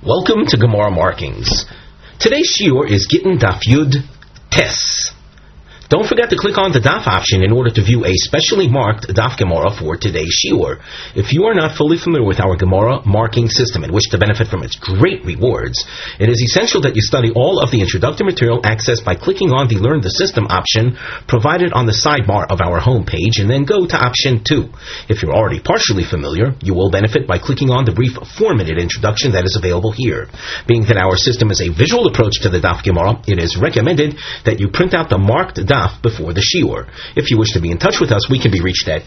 Welcome to Gemara Markings. Today's shiur is Gittin Daf Yud Tes. Don't forget to click on the Daf option in order to view a specially marked Daf Gemara for today's shiur. If you are not fully familiar with our Gemara marking system and wish to benefit from its great rewards, it is essential that you study all of the introductory material accessed by clicking on the Learn the System option provided on the sidebar of our homepage, and then go to option 2. If you're already partially familiar, you will benefit by clicking on the brief 4-minute introduction that is available here. Being that our system is a visual approach to the Daf Gemara, it is recommended that you print out the marked Daf before the shiur. If you wish to be in touch with us, we can be reached at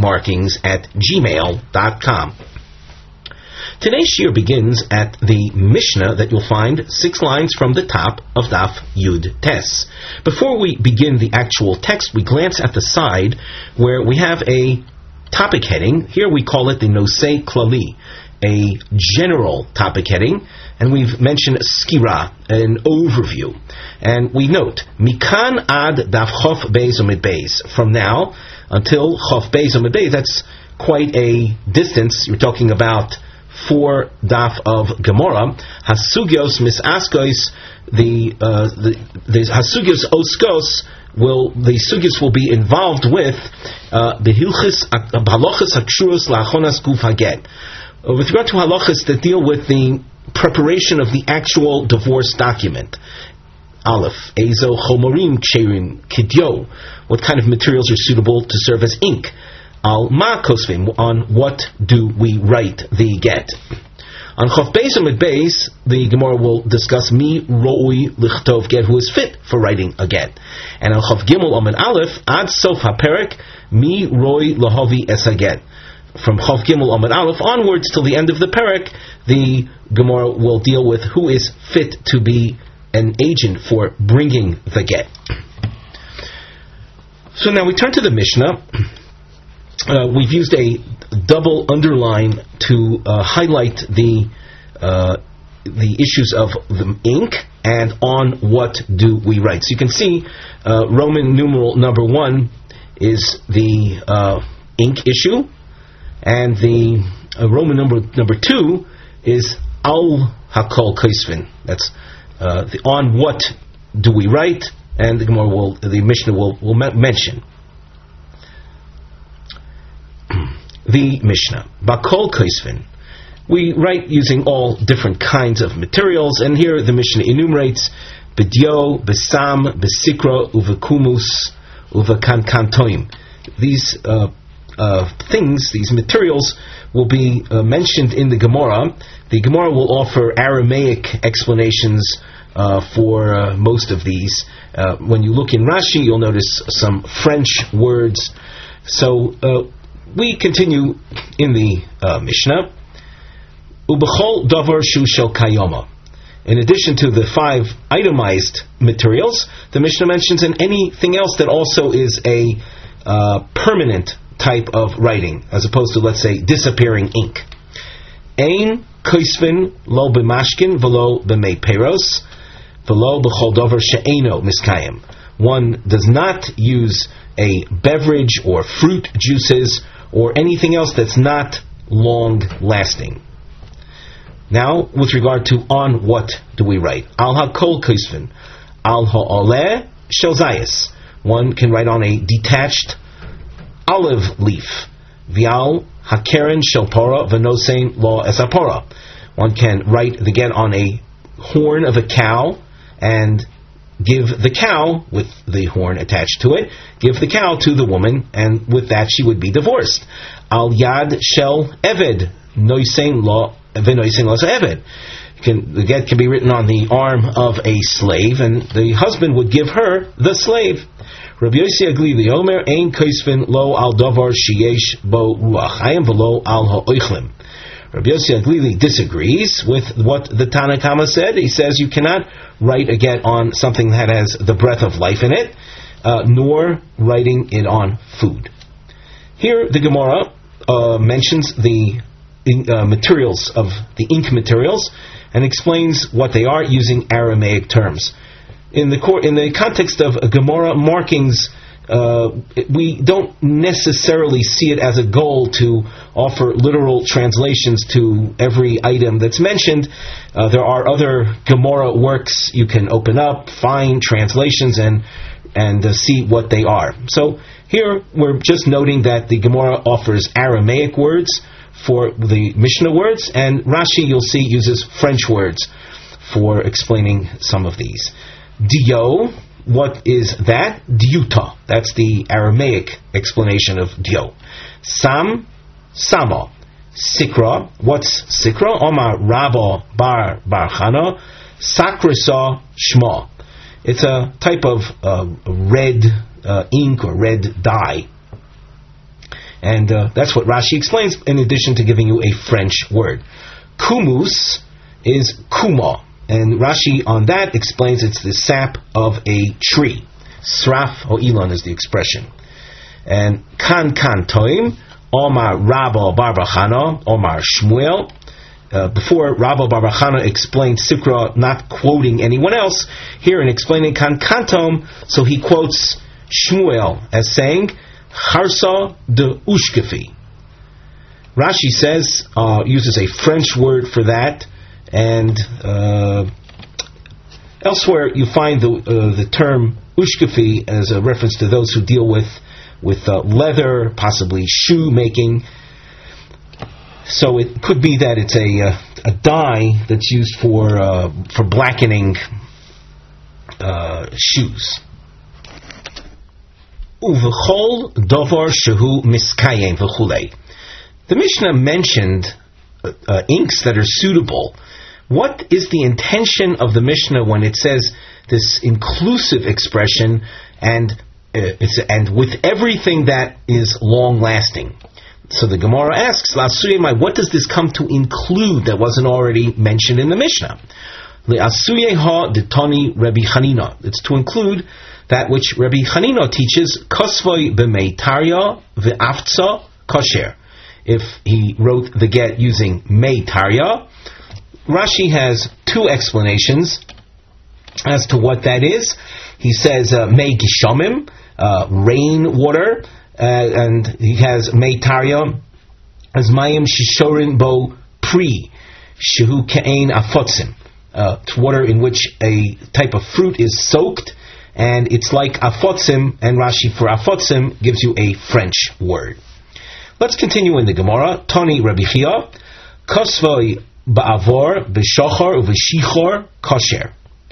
gmarkings@gmail.com. Today's shiur begins at the Mishnah that you'll find 6 lines from the top of Daf Yud Tes. Before we begin the actual text, we glance at the side where we have a topic heading. Here we call it the Nosei Klali, a general topic heading, and we've mentioned skira, an overview. And we note, Mikan ad daf chof beis omid beis. From now until chof beis omid beis, that's quite a distance. You're talking about 4 daf of Gemara. Hasugyos misaskos, the hasugyos oskos, the sugyos will be involved with the halachas hakshuros la'achonas guf haget. With regard to halachas that deal with the preparation of the actual divorce document. Aleph, Ezo chomorim ksherim kidyo. What kind of materials are suitable to serve as ink? Al ma kosvim, on what do we write the get? On Chof Beis Amid Beis, the Gemara will discuss mi ro'ui lichtov get, who is fit for writing a get. And on Chof Gimel Amid Aleph, ad sof haperek, mi ro'i lahavi es haget. From Chof Gimel Amid Aleph onwards till the end of the perek, the Gemara will deal with who is fit to be an agent for bringing the get. So now we turn to the Mishnah. We've used a double underline to highlight the issues of the ink and on what do we write. So you can see Roman numeral number 1 is the ink issue, and the Roman number 2 is al hakol kaisvin. That's the on what do we write, and the Mishnah will mention the Mishnah. Bakol kaisvin. We write using all different kinds of materials, and here the Mishnah enumerates bidyo, besam, besikra, uvekumus, uvekankantoim. These things, these materials, will be mentioned in the Gemara. The Gemara will offer Aramaic explanations for most of these. When you look in Rashi, you'll notice some French words. So we continue in the Mishnah. Ubechol davar shu shel kayoma. In addition to the 5 itemized materials, the Mishnah mentions in anything else that also is a permanent type of writing, as opposed to, let's say, disappearing ink. Ein koisvin lo b'mashkin v'lo b'mei peros v'lo b'chol davar she'eino miskayim. One does not use a beverage or fruit juices or anything else that's not long-lasting. Now, with regard to on what do we write? Al hakol koisvin, al ha'oleh shel zayis. One can write on a detached olive leaf. Vial hakeren shel pora v'nosein lo esapora. One can write the get on a horn of a cow and give the cow, with the horn attached to it, give the cow to the woman, and with that she would be divorced. Al yad shel eved nosein lo v'nosein lo eved. The get can be written on the arm of a slave, and the husband would give her the slave. Rabbi Yossi Aglili Omer ein koisvin lo al davar sheyesh bo ruach hayim v'lo al ha'oichlim. Rabbi Yossi Aglili disagrees with what the Tana Kama said. He says you cannot write a get on something that has the breath of life in it, nor writing it on food. Here the Gemara mentions the materials of the ink materials and explains what they are using Aramaic terms. In the context of Gemara markings, we don't necessarily see it as a goal to offer literal translations to every item that's mentioned. There are other Gemara works you can open up, find translations, and see what they are. So here we're just noting that the Gemara offers Aramaic words for the Mishnah words, and Rashi, you'll see, uses French words for explaining some of these. Dio, what is that? Diuta. That's the Aramaic explanation of Dio. Sam, Sama. Sikra. What's Sikra? Omar Rabba Bar Chana. Sakrisa Shma. It's a type of red ink or red dye. And that's what Rashi explains, in addition to giving you a French word. Kumus is kuma. And Rashi on that explains it's the sap of a tree. Sraf or Elon is the expression. And kan toim, Omar Rabba Bar Chana, Omar Shmuel. Before, Rabba Bar Chana explained Sikra, not quoting anyone else. Here in explaining kan tom, so he quotes Shmuel as saying, Charsa de Ushkefi. Rashi says, uses a French word for that, and elsewhere you find the term Ushkefi as a reference to those who deal with leather, possibly shoe making. So it could be that it's a dye that's used for blackening shoes. Uvechol dovar shehu miskayem v'chulei. The Mishnah mentioned inks that are suitable. What is the intention of the Mishnah when it says this inclusive expression and with everything that is long lasting? So the Gemara asks, what does this come to include that wasn't already mentioned in the Mishnah? It's to include that which Rabbi Chanina teaches, Kosvoi b'meitarya v'aftza kosher. If he wrote the get using meitarya, Rashi has two explanations as to what that is. He says mei gishamim, rain water, and he has meitarya as mayim shishorin bo pri shehu ke'ein afotzim, water in which a type of fruit is soaked, and it's like afotzim, and Rashi for afotzim gives you a French word. Let's continue in the Gemara. Tani Rabbi Chia, Kosvoi ba'avor b'shochor u'v'shichor kosher.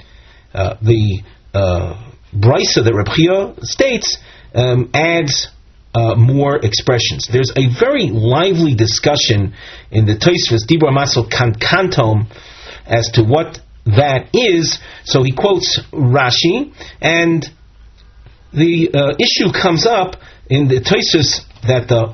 The Brisa that Rabbi Chia states adds more expressions. There's a very lively discussion in the Tosfos Dibur Masel Kantom as to what that is. So he quotes Rashi, and the issue comes up in the Tosfos that the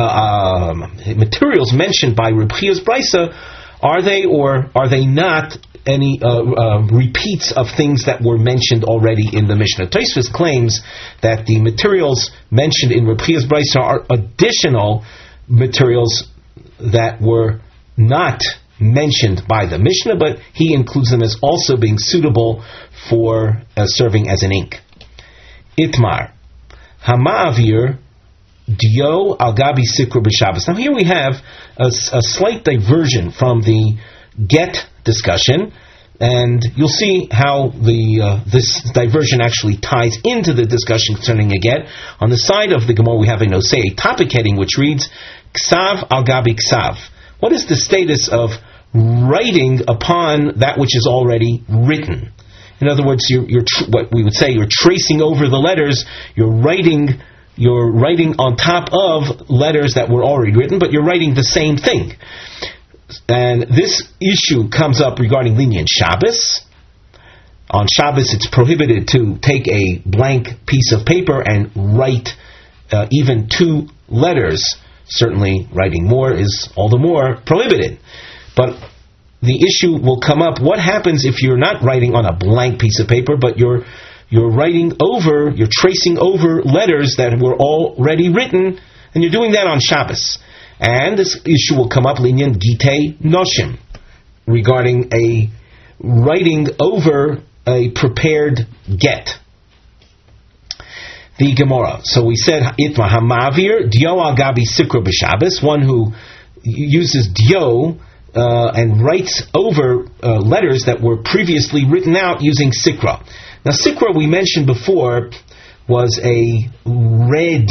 materials mentioned by Reb Chia's Brisa, are they or are they not any repeats of things that were mentioned already in the Mishnah? Tosfos claims that the materials mentioned in Reb Chia's Brisa are additional materials that were not mentioned by the Mishnah, but he includes them as also being suitable for serving as an ink. Itmar Hama'avir Dio al Gabi Sikra b'Shabbos. Now here we have a slight diversion from the get discussion, and you'll see how this diversion actually ties into the discussion concerning a get. On the side of the Gemara we have a nosei, a topic heading which reads Ksav al Gabi Ksav. What is the status of writing upon that which is already written? In other words, what we would say, you're tracing over the letters, you're writing on top of letters that were already written, but you're writing the same thing. And this issue comes up regarding Linyan Shabbos. On Shabbos, it's prohibited to take a blank piece of paper and write even two letters. Certainly, writing more is all the more prohibited. But the issue will come up, what happens if you're not writing on a blank piece of paper, but you're writing over, you're tracing over letters that were already written, and you're doing that on Shabbos. And this issue will come up, Linyan Gitei Noshim, regarding a writing over a prepared get. the Gemara. So we said Itma Hamavir Dio al Gabi Sikra b'Shabbos, one who uses Dio and writes over letters that were previously written out using Sikra. Now Sikra, we mentioned before, was a red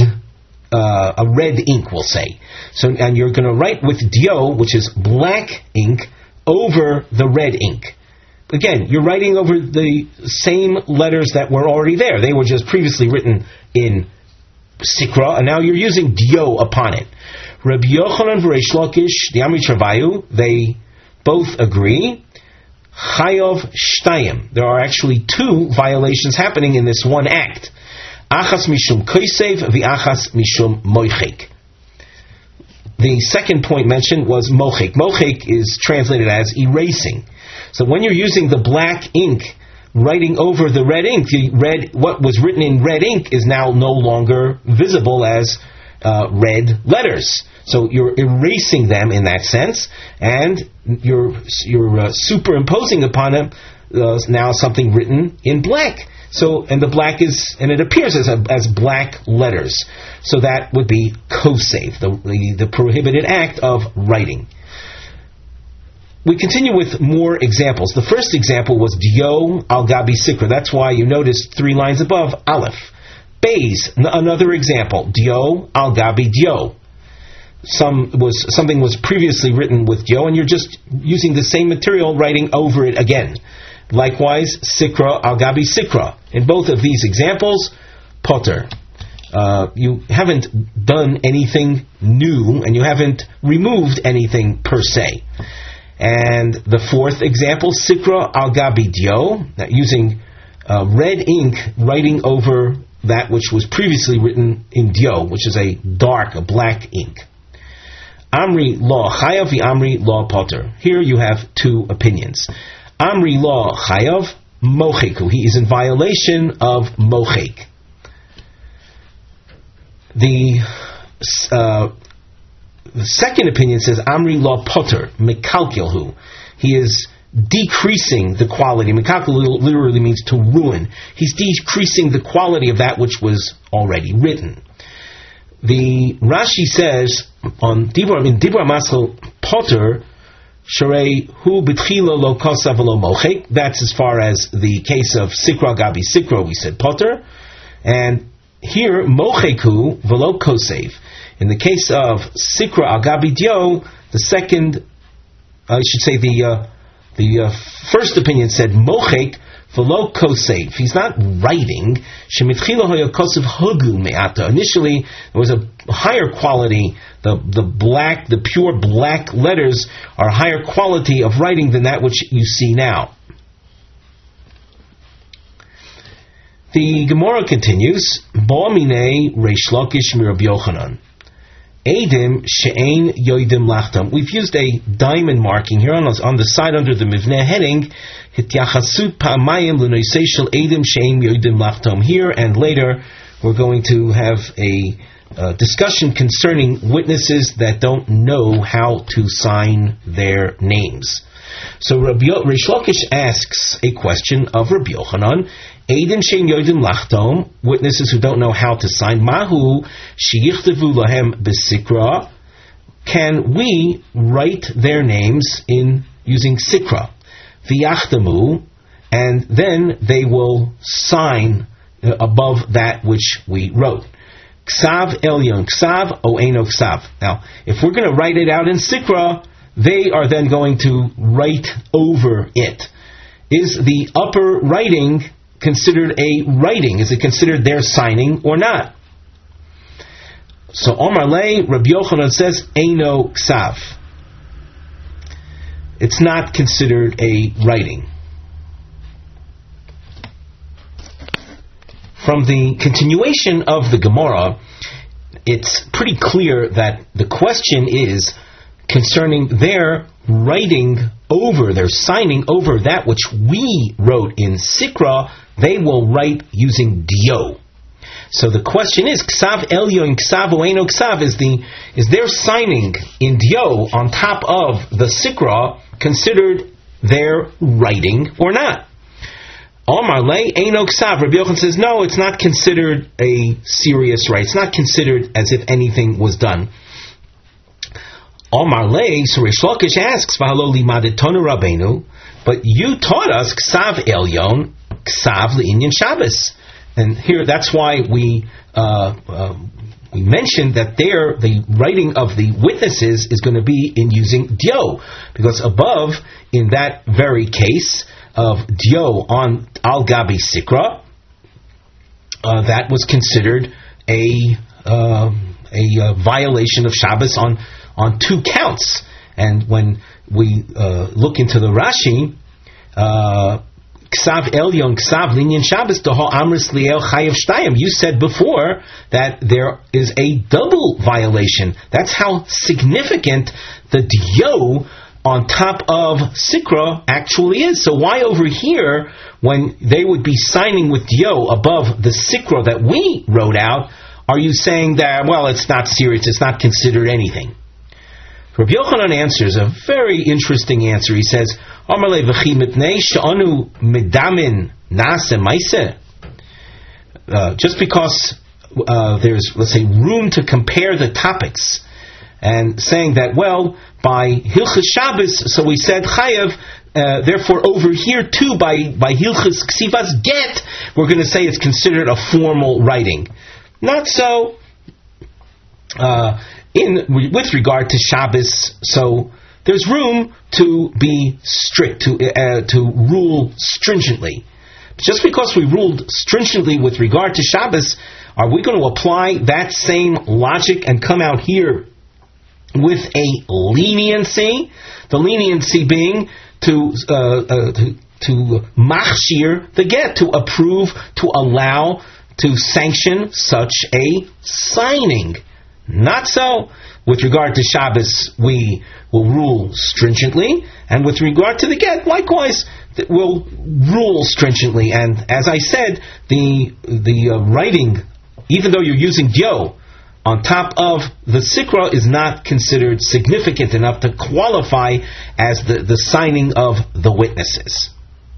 ink, we'll say. So, and you're going to write with Dio, which is black ink, over the red ink. Again, you're writing over the same letters that were already there. They were just previously written in Sikra, and now you're using Dio upon it. Rabbi Yochanan v'Reish Lakish, the Amri Travayu, they both agree. Chayov Shtayim. There are actually two violations happening in this one act. Achas mishum koisev v'achas mishum moichek. The second point mentioned was mochek. Mochek is translated as erasing. So when you're using the black ink, writing over the red ink, what was written in red ink is now no longer visible as red letters. So you're erasing them in that sense, and you're superimposing upon them now something written in black. So, and the black is, and it appears as black letters. So that would be kosev, the prohibited act of writing. We continue with more examples. The first example was Dio al Gabi Sikra. That's why you notice 3 lines above, Aleph. Beis, another example, Dio al Gabi Dio. Something was previously written with Dio, and you're just using the same material, writing over it again. Likewise, Sikra al Gabi Sikra. In both of these examples, Potter. You haven't done anything new, and you haven't removed anything per se. And the fourth example, Sikra al Gabi Dio, using red ink, writing over that which was previously written in Dio, which is a black ink. Amri law chayav, Amri law potter. Here you have two opinions. Amri law chayav, mocheku. He is in violation of mochek. The second opinion says Amri law potter, mekalkilhu. He is decreasing the quality. Mekalkil literally means to ruin. He's decreasing the quality of that which was already written. The Rashi says in Dibur Masel Potter, Sharei Hu B'tchila Lo Kosav Lo Mochek. That's as far as the case of Sikra Gabi Sikra, we said Potter. And here, Mocheku V'lo Kosev. In the case of Sikra Agabi Dio, the first opinion said Mochek V'lo Kosev. He's not writing. Initially, there was a higher quality. The pure black letters are higher quality of writing than that which you see now. The Gemara continues. Bo'amine Reish Lakish mirab Yochanan. Eidim she'ein yoidim lachtam. We've used a diamond marking here on the side under the Mivneh heading. Hityachasut pa'amayim l'noisei shel eidim she'ein yoidim lachtam. Here and later we're going to have a discussion concerning witnesses that don't know how to sign their names. So Reish Lakish asks a question of Rabbi Yochanan. Eidim she'ein yoidim lachtom, witnesses who don't know how to sign. Mahu sheyichtavu lahem b'sikra. Can we write their names in using sikra? V'yachtamu, and then they will sign above that which we wrote. Ksav elyon ksav o eno ksav. Now, if we're going to write it out in sikra, they are then going to write over it. Is the upper writing considered a writing? Is it considered their signing or not? So Omar Lei, Rabbi Yochanan says, Eino Ksav. It's not considered a writing. From the continuation of the Gemara, it's pretty clear that the question is concerning their writing over, their signing over that which we wrote in Sikra. They will write using Dio. So the question is, Ksav Elyon Ksav Oeno Ksav, is their signing in Dio on top of the Sikra considered their writing or not? Omar Le Eino Ksav. Rabbi Yochanan says, no, it's not considered a serious right. It's not considered as if anything was done. Omar Le, so Reish Lakish asks, V'halo limadet tonu Rabbeinu, but you taught us Ksav Elyon, Ksav Le'inyan Shabbos. And here, that's why we mentioned that there, the writing of the witnesses is going to be in using Dio, because above, in that very case of Dio on Al Gabi Sikra, that was considered a violation of Shabbos on two counts. And when we look into the Rashi, Ksav Elyon, Ksav Linyan Shabbos, Toho Amris Liel Chayev Shtayim. You said before that there is a double violation. That's how significant the Dio on top of Sikra actually is. So why over here, when they would be signing with Dio above the Sikra that we wrote out, are you saying that, well, it's not serious, it's not considered anything? Rabbi Yochanan answers a very interesting answer. He says, just because there's, let's say, room to compare the topics, and saying that, well, by Hilchas Shabbos, so we said Chayev, therefore over here too, by Hilchas Ksivas Get, we're going to say it's considered a formal writing. Not so. With regard to Shabbos, so there's room to be strict, to rule stringently. Just because we ruled stringently with regard to Shabbos, are we going to apply that same logic and come out here with a leniency? The leniency being to machshir the get, to approve, to allow, to sanction such a signing. Not so. With regard to Shabbos, we will rule stringently, and with regard to the get, likewise, we'll rule stringently. And as I said, the writing, even though you're using Dio on top of the Sikra, is not considered significant enough to qualify as the signing of the witnesses.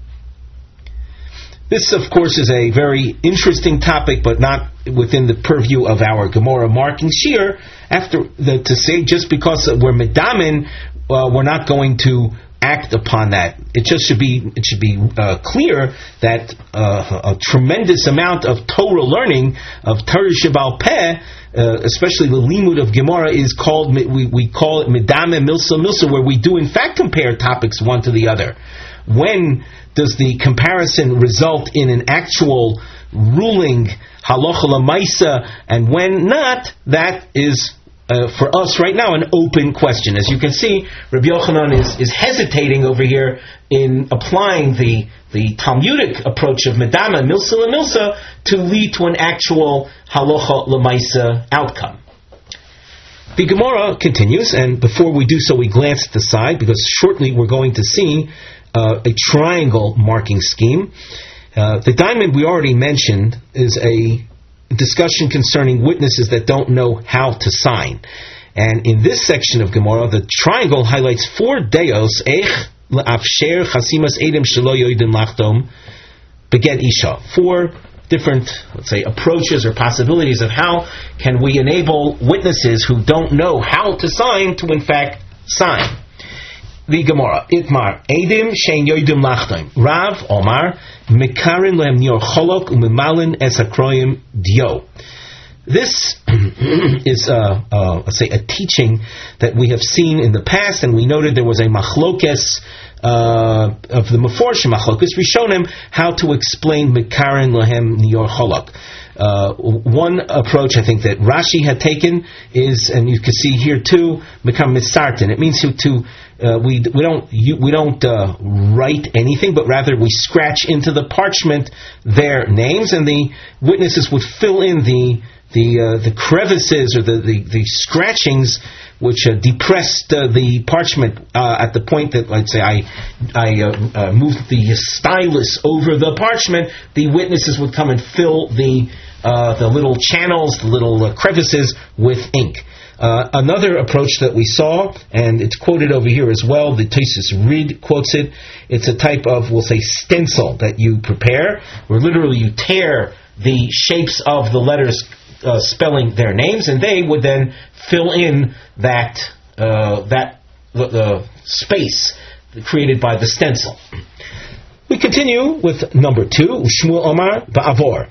This, of course, is a very interesting topic, but not within the purview of our Gemara marking Shir. To say just because we're medamin, we're not going to act upon that. It should be clear that a tremendous amount of Torah learning, of Torah Shebal Peh, especially the limud of Gemara, is called, we call it medame milsa, where we do in fact compare topics one to the other. When does the comparison result in an actual ruling, halacha l'maisa, and when not? That is, for us right now, an open question. As you can see, Rabbi Yochanan is hesitating over here in applying the Talmudic approach of medama, milsa l'milsa, to lead to an actual halacha l'maisa outcome. The Gemara continues, and before we do so, we glance at the side, because shortly we're going to see a triangle marking scheme. The diamond we already mentioned is a discussion concerning witnesses that don't know how to sign. And in this section of Gemara, the triangle highlights 4 deos, eich le'afsher chasimas edem shelo yoidim lachtom beget isha. 4 different, let's say, approaches or possibilities of how can we enable witnesses who don't know how to sign to in fact sign. The Gemara, Itmar, Edim shein yoidim lachtom. Rav Omar, mekarin lehem nior cholok u'memalin es hakroyim dio. This is, let's say, a teaching that we have seen in the past, and we noted there was a machlokes of the Meforshim machlokes Rishonim how to explain mekarin lehem nior cholok. One approach I think that Rashi had taken is, and you can see here too, mekam misartin. It means we don't write anything, but rather we scratch into the parchment their names, and the witnesses would fill in the crevices or the scratchings which depressed the parchment at the point that, let's say, I moved the stylus over the parchment. The witnesses would come and fill the little channels, the little crevices with ink. Another approach that we saw, and it's quoted over here as well, the Tosfos Rid quotes it, it's a type of, we'll say, stencil that you prepare, where literally you tear the shapes of the letters spelling their names, and they would then fill in that the space created by the stencil. We continue with number 2, Shmuel Omar Ba'avor.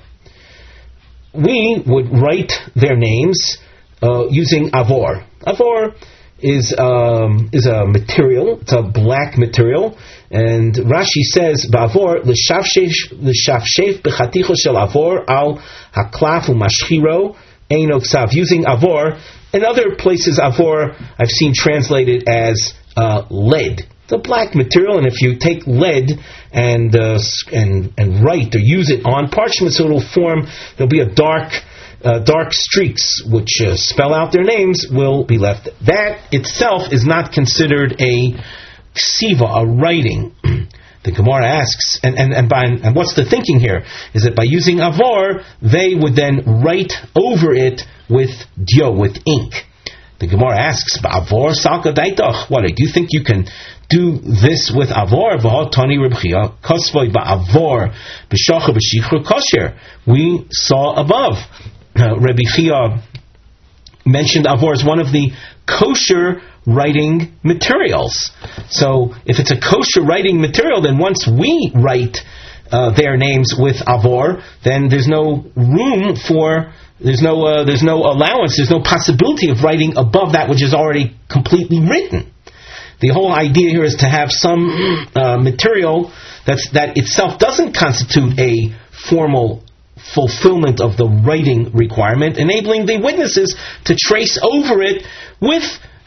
We would write their names using avor. Avor is a material. It's a black material, and Rashi says ba'avor l'shavshef b'chaticho shel avor al haklaf u'mashchiro eino ksav. Using avor. In other places, avor I've seen translated as lead. It's a black material, and if you take lead and write or use it on parchment, so it'll form. There'll be a dark streaks which spell out their names will be left. That itself is not considered a ksiva, a writing. The Gemara asks, and what's the thinking here? Is that by using avor, they would then write over it with dio, with ink. The Gemara asks, "Avor salka daitach." What, do you think you can do this with avor? V'hotani Reb Chia kosvoi ba'avor b'shacha b'shichur kosher. We saw above. Rabbi Chia mentioned avor as one of the kosher writing materials. So, if it's a kosher writing material, then once we write their names with avor, then there's no room for. There's no allowance. There's no possibility of writing above that which is already completely written. The whole idea here is to have some material that itself doesn't constitute a formal fulfillment of the writing requirement, enabling the witnesses to trace over it with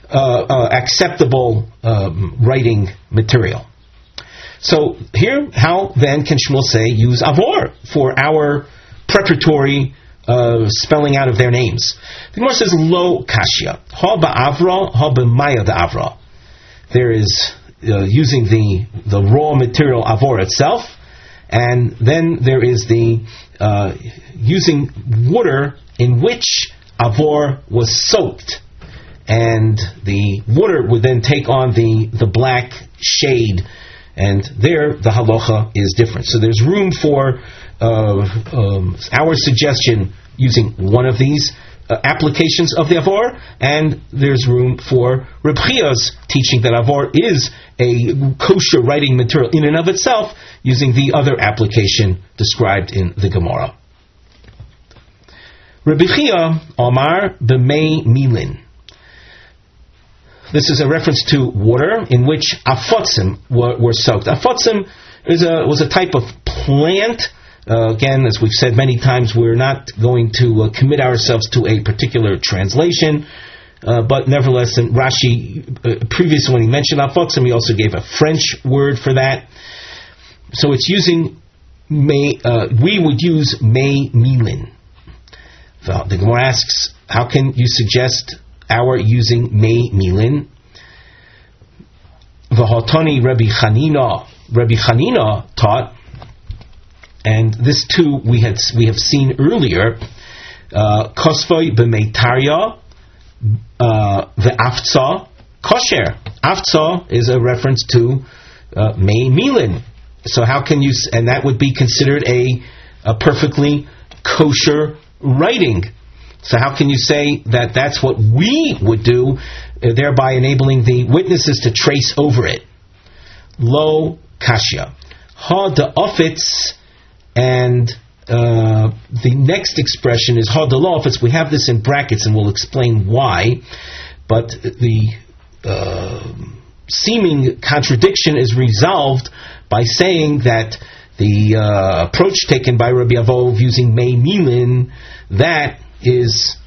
acceptable writing material. So here, how then can Shmuel say use avor for our preparatory spelling out of their names? The Gemara says lo kashya ha ba'avra ha b'maya da'avra. There is using the raw material avor itself, and then there is the using water in which avor was soaked, and the water would then take on the black shade, and there the halacha is different. So there's room for our suggestion using one of these applications of the avor, and there's room for Reb Chia's teaching that avor is a kosher writing material in and of itself, using the other application described in the Gemara. Reb Chia Omar b'mei milin. This is a reference to water in which afotzim were soaked. Afotzim was a type of plant. Again, as we've said many times, we're not going to commit ourselves to a particular translation, but nevertheless, in Rashi, previously when he mentioned afotzim, he also gave a French word for that. So it's using we would use mei milin. The Gemara asks, how can you suggest our using mei milin? V'hotani Rabbi Chanina taught, and this too we have seen earlier. Kosvoi b'meitarya v'aftza kosher. Aftza is a reference to mei milin. So how can you? And that would be considered a perfectly kosher writing. So how can you say that that's what we would do, thereby enabling the witnesses to trace over it? Lo kashya. Ha da'ofitz. And the next expression is ha da'ofitz. We have this in brackets, and we'll explain why. But the seeming contradiction is resolved by saying that the approach taken by Rabbi Avov using mei milin, that is,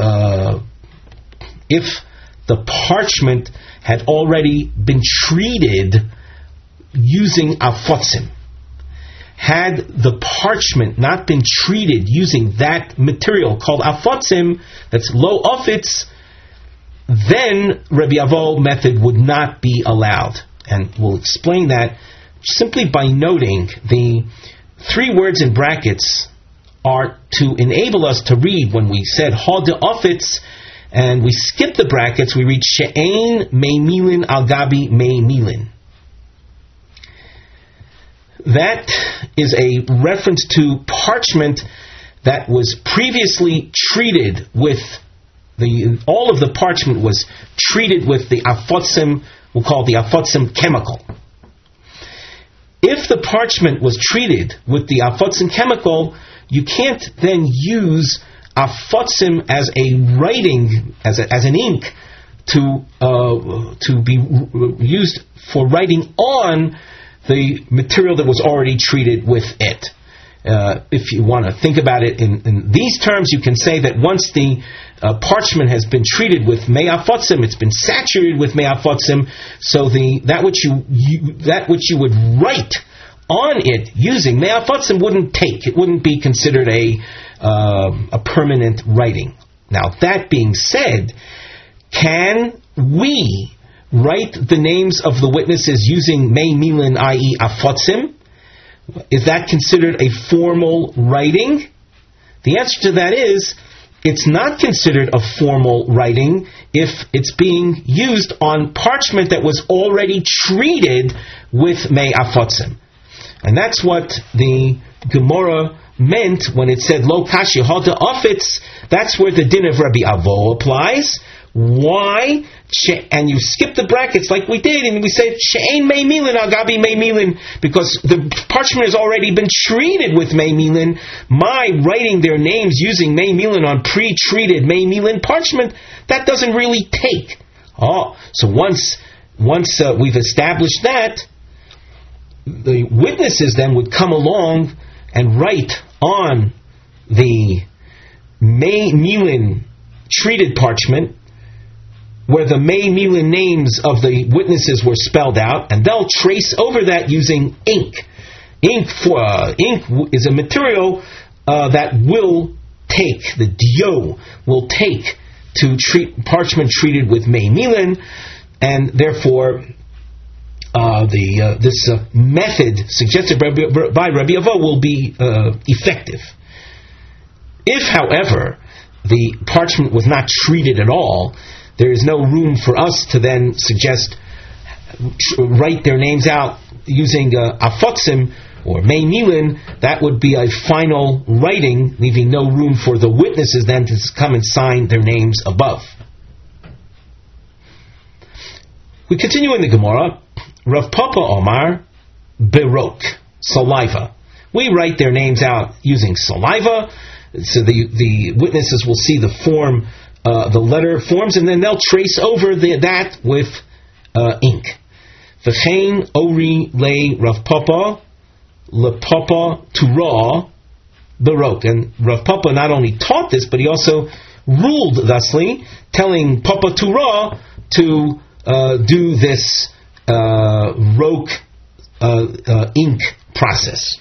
if the parchment had already been treated using afotzim, had the parchment not been treated using that material called afotzim, that's lo ofitz, then Rabbi Avov method would not be allowed. And we'll explain that simply by noting the 3 words in brackets are to enable us to read when we said ha de ofitz, and we skip the brackets, we reach she'ein me'milin al gabi me'milin. That is a reference to parchment that was previously treated with all of the parchment was treated with the afotzim, we'll call it the afotzim chemical. If the parchment was treated with the afotzim chemical, you can't then use afotzim as a writing, as an ink, to be used for writing on the material that was already treated with it. If you want to think about it in these terms, you can say that once the parchment has been treated with mei afotzim, it's been saturated with mei afotzim, so that which you would write on it using mei afotzim it wouldn't be considered a permanent writing. Now, that being said, can we write the names of the witnesses using mei milin, i.e. afotzim? Is that considered a formal writing? The answer to that is, it's not considered a formal writing if it's being used on parchment that was already treated with mei afotzim. And that's what the Gemara meant when it said, Lo kashi halta afitz. That's where the din of Rabbi Avo applies. Why? And you skip the brackets like we did, and we said she'ein mei milin al gabi mei milin, because the parchment has already been treated with mei milin. My writing their names using mei milin on pre-treated mei milin parchment, that doesn't really take. So once we've established that, the witnesses then would come along and write on the mei milin treated parchment, where the mei milin names of the witnesses were spelled out, and they'll trace over that using ink. Ink is a material that will take, the dio will take to treat parchment treated with mei milin, and therefore this method suggested by Rabbi Avo will be effective. If, however, the parchment was not treated at all, there is no room for us to then suggest write their names out using afotzim or mei milin. That would be a final writing, leaving no room for the witnesses then to come and sign their names above. We continue in the Gemara. Rav Papa Omar berok, saliva. We write their names out using saliva, so the witnesses will see the form. The letter forms, and then they'll trace over that with ink. V'chein ori le Rav Papa le Papa Turah Barok. And Rav Papa not only taught this, but he also ruled thusly, telling Papa Turah to do this rok ink process.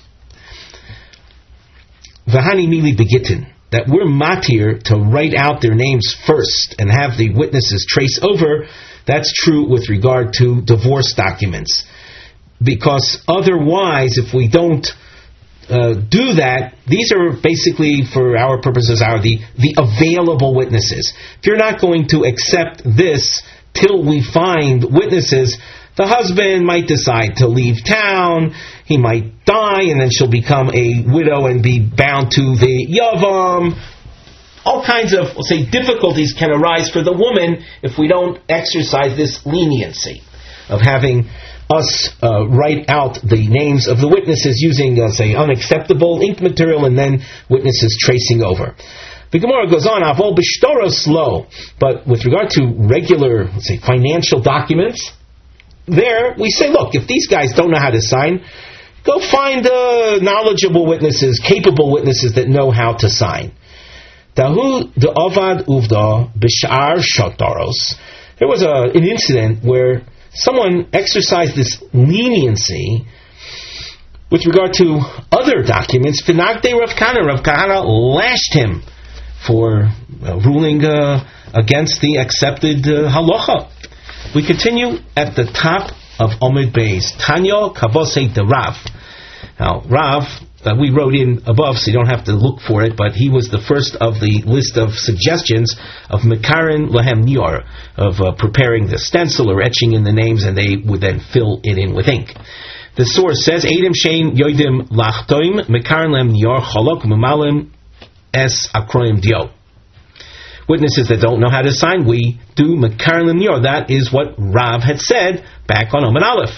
V'hani mili begitin. That we're matir to write out their names first and have the witnesses trace over, that's true with regard to divorce documents. Because otherwise, if we don't do that, these are basically, for our purposes, the available witnesses. If you're not going to accept this till we find witnesses, the husband might decide to leave town, he might die, and then she'll become a widow and be bound to the yavam. All kinds of, we'll say, difficulties can arise for the woman if we don't exercise this leniency of having us write out the names of the witnesses using, say, unacceptable ink material and then witnesses tracing over. The Gemara goes on, avol b'shtoros lo, but with regard to regular, let's say, financial documents, there we say, look, if these guys don't know how to sign, go find knowledgeable witnesses, capable witnesses that know how to sign. Dahu de avad uvda b'shar shataros. There was an incident where someone exercised this leniency with regard to other documents. Finagde Rav Kahana lashed him for ruling against the accepted halacha. We continue at the top of Omid Beis. Tanya Kavosei de Rav. Now, Rav that we wrote in above, so you don't have to look for it, but he was the first of the list of suggestions of Mekarin Lahem Nior, of preparing the stencil or etching in the names, and they would then fill it in with ink. The source says, Eidim Shein Yoidim Lachtoim, Mekarin Lahem Nior, Cholok Memalim Es Akroim Dio. Witnesses that don't know how to sign, we do Mekarin Lahem Nior. That is what Rav had said back on Omen Aleph.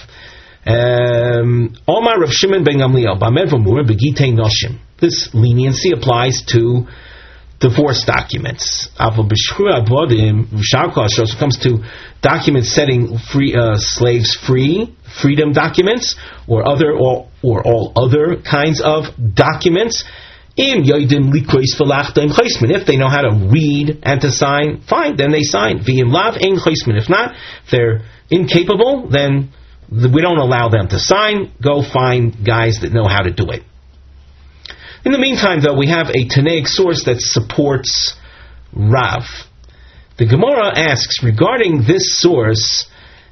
Omar Rav Shimon ben Gamliel B'amer v'mur b'gitei noshim. This leniency applies to divorce documents. Aval b'shchur abodim v'sharkosh, when it comes to documents setting slaves free, freedom documents, or all other kinds of documents. Im yoidim likrois v'lachta im chaismin. If they know how to read and to sign, fine, then they sign. V'im lav ein chaismin. If not, if they're incapable, then we don't allow them to sign. Go find guys that know how to do it. In the meantime, though, we have a Tanaic source that supports Rav. The Gemara asks, regarding this source,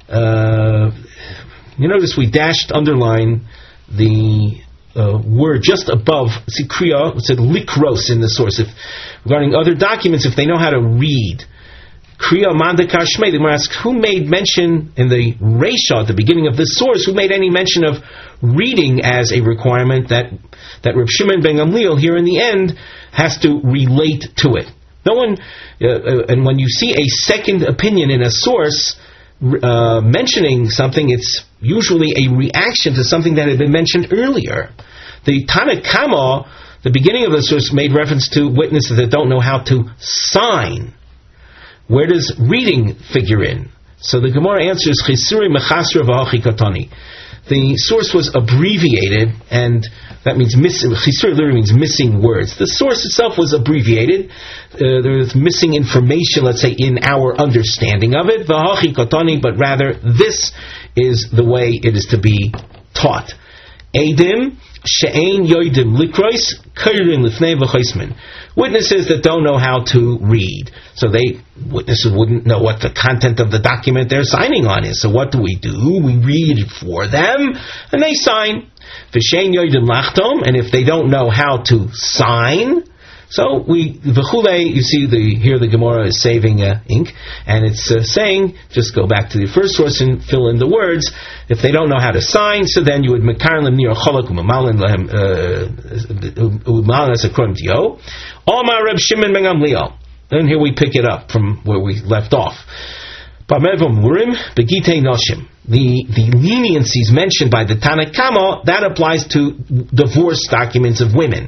you notice we underline the word just above, see, kriya, it said likros in the source. If regarding other documents, if they know how to read, Kriya Mandakar Shmei, the Gemara asks, who made mention in the Reisha, at the beginning of this source, who made any mention of reading as a requirement that Reb Shimon ben Gamliel here in the end has to relate to it? No one, and when you see a second opinion in a source mentioning something, it's usually a reaction to something that had been mentioned earlier. The Tanna Kama, the beginning of the source, made reference to witnesses that don't know how to sign. Where does reading figure in? So the Gemara answers, Chisuri mechasra v'hachi katani. The source was abbreviated, and that means Chisuri literally means missing words. The source itself was abbreviated. There was missing information, let's say, in our understanding of it. V'hachi katani, but rather this is the way it is to be taught. Eidim she'ein yoidim likrois kairin lifnei v'chaismin. Witnesses that don't know how to read. So witnesses wouldn't know what the content of the document they're signing on is. So what do? We read it for them, and they sign. V'shein yoidim lachtom, and if they don't know how to sign, so v'chulei, you see here the Gemara is saving ink, and it's saying, just go back to the first source and fill in the words. If they don't know how to sign, so then you would mekarin lem nir cholok u'mamalin lehem u'mamalin as akroim dio. Omar Reb Shimon ben Gamliel. Then here we pick it up from where we left off. B'amer v'murim b'gitei noshim. The leniencies mentioned by the Tanna Kama, that applies to divorce documents of women.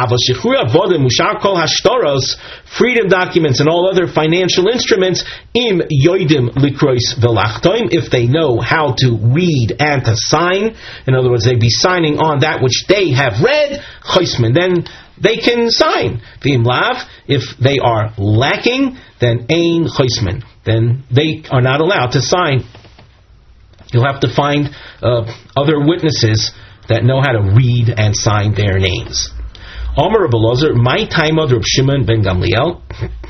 Freedom documents and all other financial instruments, im yoidim likrois velachtoim, if they know how to read and to sign, in other words, they be signing on that which they have read, choismin, then they can sign. V'im lav, if they are lacking, then ein choismin, then they are not allowed to sign. You'll have to find other witnesses that know how to read and sign their names. Omer Reb Elazar, my time of Reb Shimon ben Gamliel.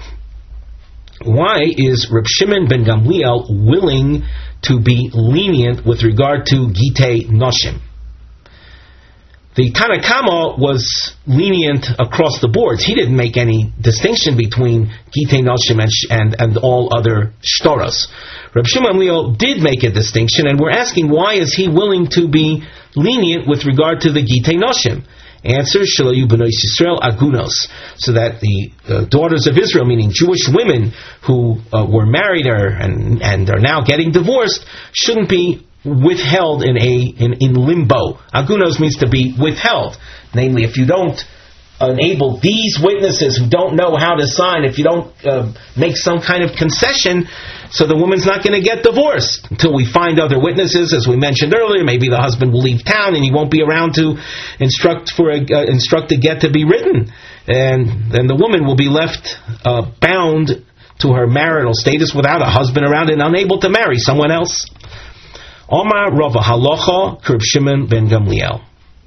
Why is Reb Shimon ben Gamliel willing to be lenient with regard to Gitei Noshim? The Tanna Kama was lenient across the boards. He didn't make any distinction between Gitei Noshim and all other shtoros. Reb Shimon Gamliel did make a distinction, and we're asking, why is he willing to be lenient with regard to the Gitei Noshim? Answer, Shalayu B'nai Yisrael Agunos, so that the daughters of Israel, meaning Jewish women who were married and are now getting divorced, shouldn't be withheld in limbo. Agunos means to be withheld. Namely, if you don't enable these witnesses who don't know how to sign, if you don't make some kind of concession, so the woman's not going to get divorced until we find other witnesses, as we mentioned earlier. Maybe the husband will leave town and he won't be around to instruct a get to be written, and then the woman will be left bound to her marital status without a husband around and unable to marry someone else. Omar Rava Halacha Reb Shimon ben Gamliel.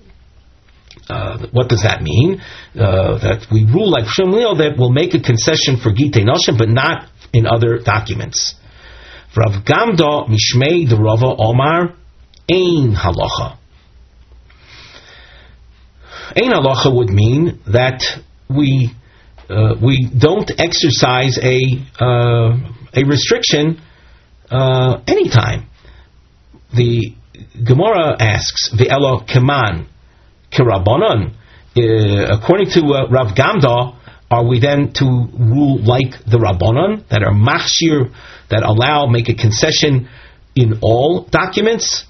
What does that mean? That we rule like Shimon ben Gamliel that we'll make a concession for Gitei Noshim, but not in other documents. Rav Gamda Mishmei the Rava Omar Ein Halacha. Ein halacha would mean that we don't exercise a restriction anytime. The Gemara asks, Ve'elo keman kerabanan. According to Rav Gamda, are we then to rule like the Rabbanan, that are machshir, that make a concession in all documents?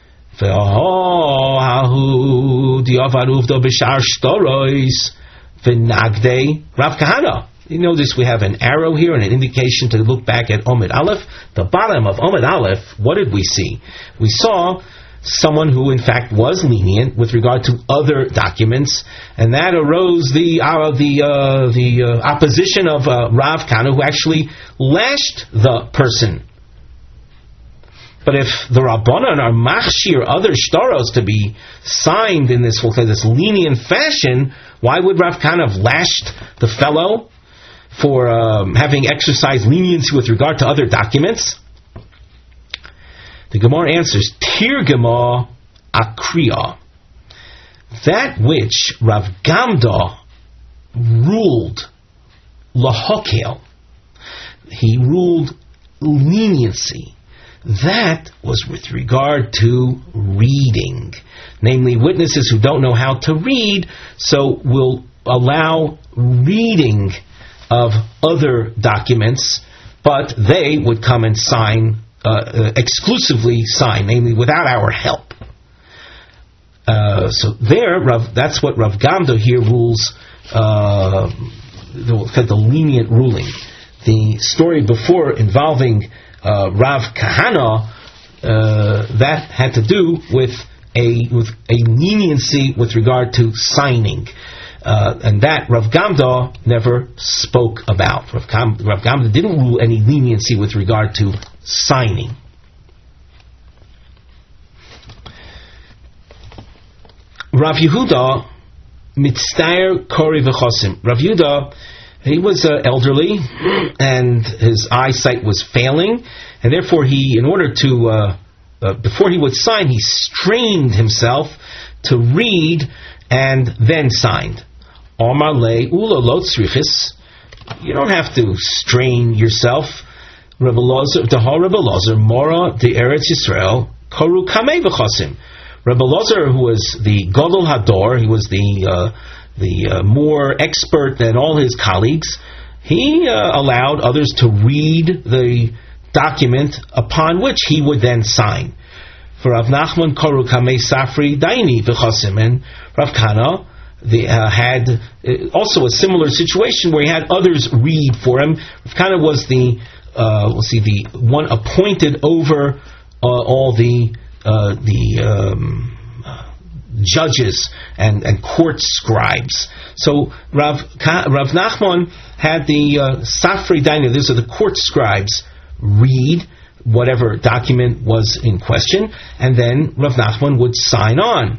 Rav Kahana. You notice we have an arrow here and an indication to look back at Omid Aleph. The bottom of Omid Aleph, what did we see? We saw someone who in fact was lenient with regard to other documents, and that arose the opposition of Rav Kahana, who actually lashed the person. But if the Rabbanan are machshir other shtaros to be signed in this lenient fashion, why would Rav Kahana have lashed the fellow for having exercised leniency with regard to other documents? The Gemara answers, Tirgema Akriya. That which Rav Gamda ruled lahokel, he ruled leniency. That was with regard to reading. Namely, witnesses who don't know how to read, so will allow reading of other documents, but they would come and sign, exclusively sign, namely without our help. So there, that's what Rav Gamda here rules, the lenient ruling. The story before involving Rav Kahana, that had to do with a leniency with regard to signing. And that Rav Gamda never spoke about. Rav Gamda didn't rule any leniency with regard to signing. Rav Yehuda mitztayer kori v'chosim. Rav Yehuda, he was elderly and his eyesight was failing, and therefore he, in order to before he would sign, he strained himself to read and then signed. Omar le ula lo tzrichis. You don't have to strain yourself. Rebbe Elazar Mora de Eretz Yisrael Koru Kamei v'chosim. Rebbe Elazar, who was the Gadol Hador, he was the more expert than all his colleagues, he allowed others to read the document upon which he would then sign. For Rav Nachman Koru Kamei Safri Daini v'chosim, and Rav Kahana had also a similar situation where he had others read for him. Rav Kahana was the one appointed over all the judges and court scribes. So Rav Nachman had the Safri Daini, these are the court scribes, read whatever document was in question, and then Rav Nachman would sign on.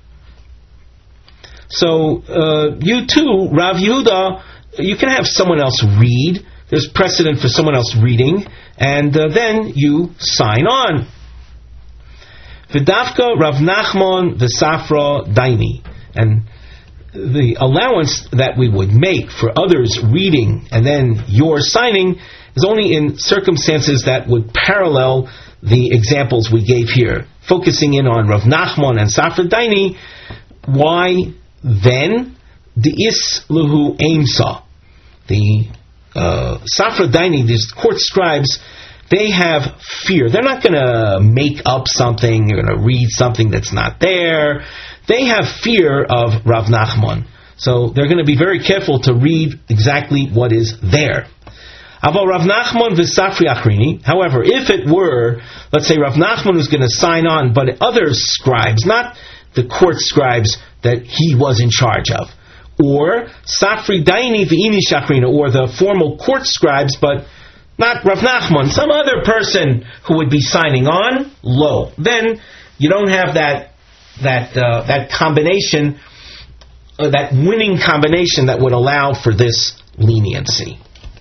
So you too, Rav Yehuda, you can have someone else read. There's precedent for someone else reading, and then you sign on. V'dafka Rav Nachman v'Safra Daini, and the allowance that we would make for others reading and then your signing is only in circumstances that would parallel the examples we gave here, focusing in on Rav Nachman and Safra Daini. Why then the is luhu aimsa, the Safra Daini, these court scribes, they have fear. They're not going to make up something. They're going to read something that's not there. They have fear of Rav Nachman, so they're going to be very careful to read exactly what is there. Aval Rav Nachman v'Safri Achrini. However, if it were, let's say Rav Nachman was going to sign on, but other scribes, not the court scribes that he was in charge of, or Safri Daini v'Ini Shachrina, or the formal court scribes, but not Rav Nachman, some other person who would be signing on, lo. Then you don't have that combination, that winning combination that would allow for this leniency.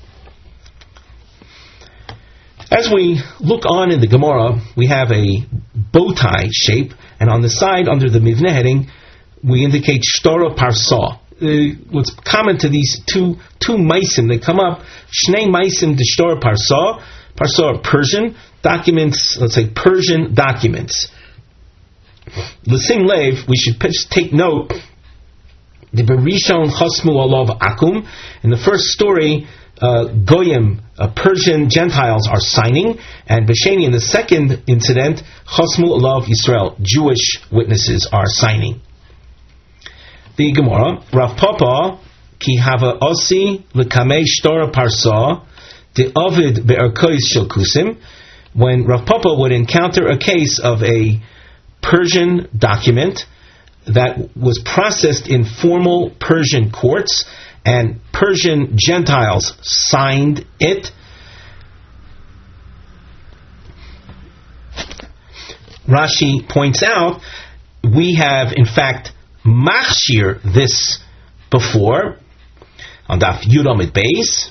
As we look on in the Gemara, we have a bow tie shape, and on the side, under the Mivneh heading, we indicate shtora parsa. What's common to these two maisim that come up, shnei maisim de shtora parsa. Parsa are Persian documents, let's say Persian documents. L'sim lev, we should take note, the Berishon chosmu alav akum, in the first story, Goyim, Persian Gentiles are signing, and Besheni, in the second incident, chosmu alav Yisrael, Jewish witnesses are signing. The Gemara, Rav Papa, ki hava osi l'kamei shtora parsa, the Ovid be'arkois shel kusim, when Rav Papa would encounter a case of a Persian document that was processed in formal Persian courts, and Persian Gentiles signed it. Rashi points out, we have in fact machshir this before, on Daf Yud Amud Beis.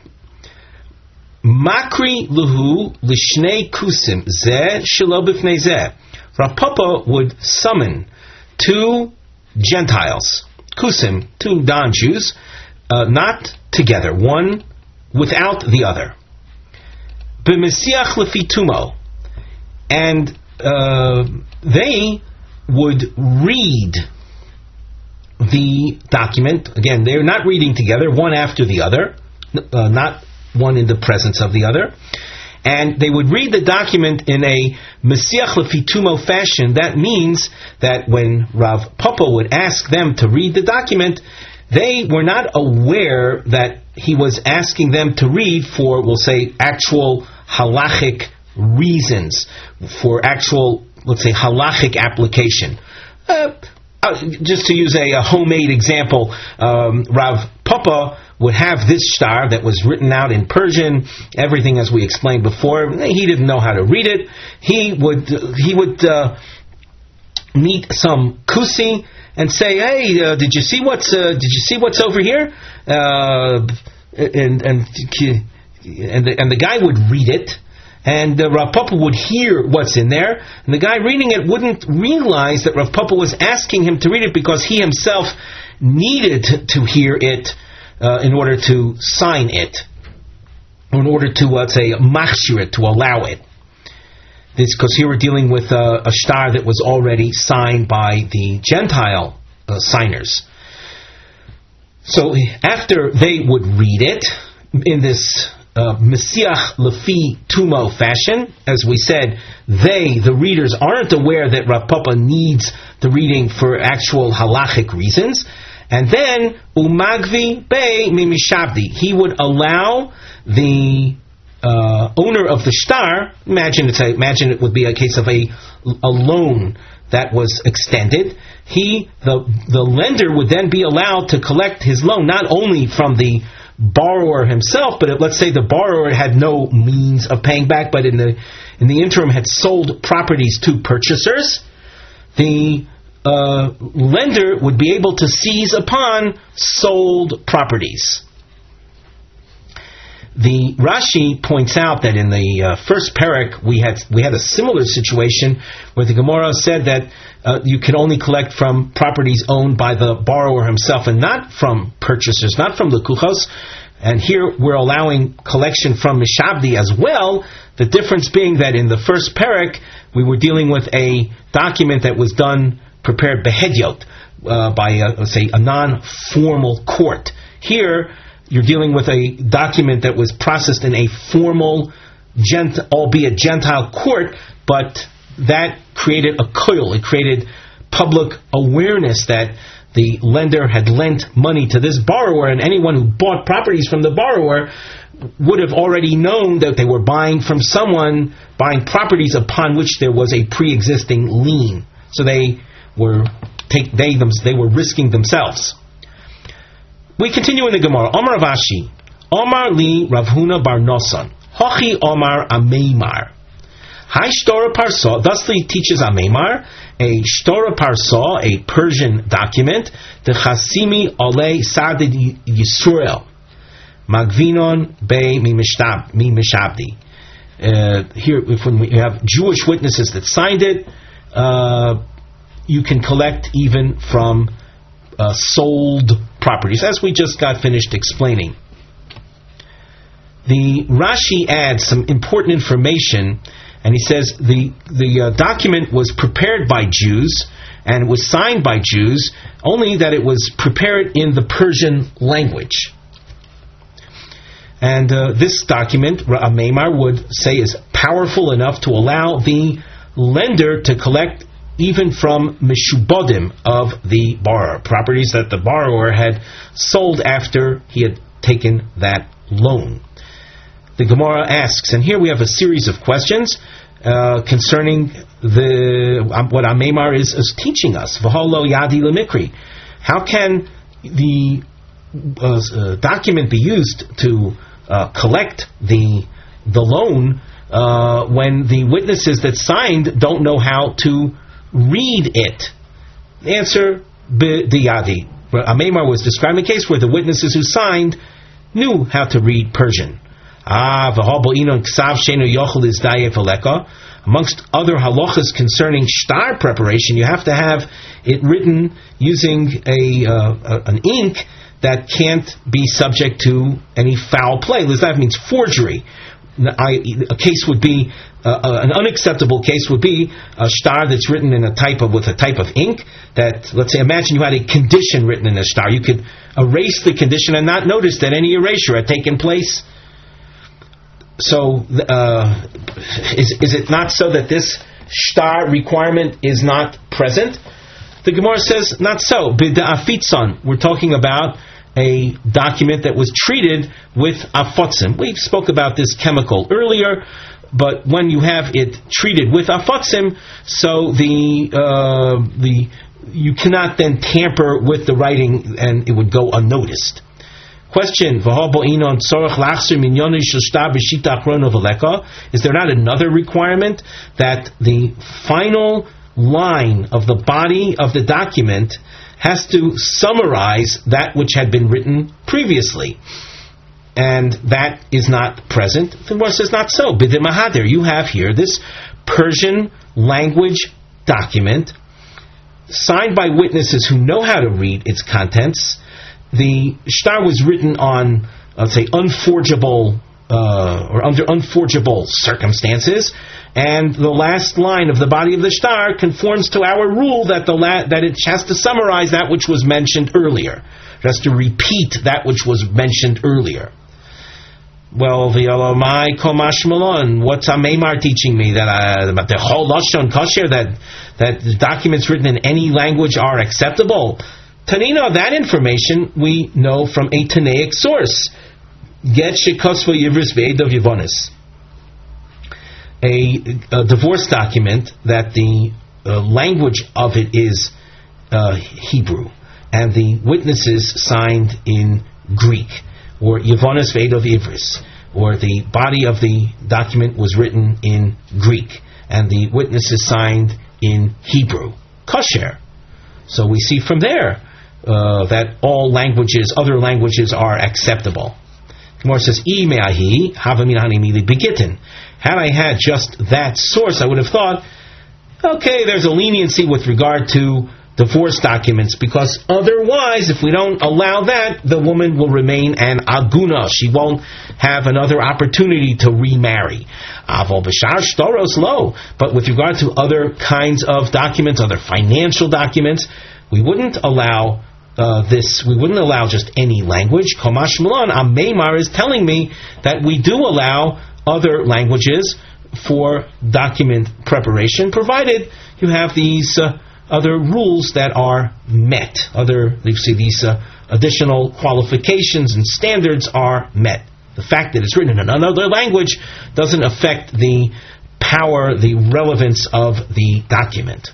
Makri luhu lishnei kusim zeh shelo b'fnei zeh. Rav Papa would summon two Gentiles, kusim, two non-Jews, not together, one without the other. B'mesiach lefi tumo, and they would read the document. Again, they're not reading together, one after the other, not one in the presence of the other. And they would read the document in a Mesiach Lefitumo fashion. That means that when Rav Papa would ask them to read the document, they were not aware that he was asking them to read for, we'll say, actual halachic reasons, for actual, let's say, halachic application. Just to use a homemade example, Rav Papa would have this shtar that was written out in Persian, everything as we explained before. He didn't know how to read it. He would meet some kusi and say, "Hey, did you see what's over here?" And the guy would read it, and Rav Papa would hear what's in there, and the guy reading it wouldn't realize that Rav Papa was asking him to read it because he himself needed to hear it in order to sign it, or in order to say machshir it, to allow it. This because here we're dealing with a shtar that was already signed by the Gentile signers. So after they would read it in this Mesiach Lefi Tumo fashion, as we said, the readers, aren't aware that Rav Papa needs the reading for actual halachic reasons. And then Umagvi Bey Mimishabdi, he would allow the owner of the shtar. Imagine it would be a case of a loan that was extended. The lender would then be allowed to collect his loan not only from the borrower himself, but let's say the borrower had no means of paying back, but in the interim had sold properties to purchasers. The lender would be able to seize upon sold properties. The Rashi points out that in the first parak we had a similar situation where the Gemara said that you can only collect from properties owned by the borrower himself and not from purchasers, not from the kuchos. And here we're allowing collection from Mishabdi as well. The difference being that in the first parak we were dealing with a document that was prepared behedyot by let's say a non-formal court. Here you're dealing with a document that was processed in a formal, albeit Gentile court, but that created a koil. It created public awareness that the lender had lent money to this borrower, and anyone who bought properties from the borrower would have already known that they were buying from someone, buying properties upon which there was a pre-existing lien. So they were risking themselves. We continue in the Gemara. Omar Vashi, Omar li Rav Huna bar Nosan, Hochi Omar Ameimar. Hai Shtora Parsa, thusly teaches Ameimar, a Shtora Parsa, a Persian document, the Chasimi Ole Sadid Yisrael, Magvinon Bey Mi Mishabdi. Here, when we have Jewish witnesses that signed it, you can collect even from sold properties, as we just got finished explaining. The Rashi adds some important information, and he says the document was prepared by Jews and it was signed by Jews, only that it was prepared in the Persian language. And this document, Meimar would say, is powerful enough to allow the lender to collect even from mishubodim of the borrower, properties that the borrower had sold after he had taken that loan. The Gemara asks, and here we have a series of questions concerning what Meimar is teaching us. V'holo yadi lemikri. How can the document be used to collect the loan when the witnesses that signed don't know how to read it? The answer, b'diyadi. Meimar was describing a case where the witnesses who signed knew how to read Persian. Amongst other halachas concerning shtar preparation, you have to have it written using an ink that can't be subject to any foul play. That means forgery. A case would be an unacceptable case would be a shtar that's written in with a type of ink that, let's say, imagine you had a condition written in a shtar. You could erase the condition and not notice that any erasure had taken place. So, is it not so that this shtar requirement is not present? The Gemara says, not so. B'da'afitzon, we're talking about a document that was treated with afotzim. We spoke about this chemical earlier, but when you have it treated with afotzim, so you cannot then tamper with the writing and it would go unnoticed. Question: Is there not another requirement that the final line of the body of the document has to summarize that which had been written previously? And that is not present. The Gemara says not so. B'di mahader, you have here this Persian language document signed by witnesses who know how to read its contents. The shtar was written on, let's say, unforgeable or under unforgeable circumstances, and the last line of the body of the shtar conforms to our rule that that it has to summarize that which was mentioned earlier. It has to repeat that which was mentioned earlier. Well, the Elamai Komash Malon, what's Meimar teaching me? That the whole Lashon Kosher, that the documents written in any language are acceptable? Tanina, that information we know from a Tanaic source. Get Shekosvo Yivris Ve'edav Yivonis. A divorce document that the language of it is Hebrew, and the witnesses signed in Greek, or Yivonis Ve'edav Ivris, or the body of the document was written in Greek, and the witnesses signed in Hebrew. Kosher. So we see from there that all languages, other languages, are acceptable. Gemara says, had I had just that source, I would have thought, okay, there's a leniency with regard to divorce documents, because otherwise, if we don't allow that, the woman will remain an aguna. She won't have another opportunity to remarry. But with regard to other kinds of documents, other financial documents, we wouldn't allow this. We wouldn't allow just any language. Komash Milan, Meimar is telling me that we do allow other languages for document preparation, provided you have these other rules that are met. These additional qualifications and standards are met. The fact that it's written in another language doesn't affect the power, the relevance of the document.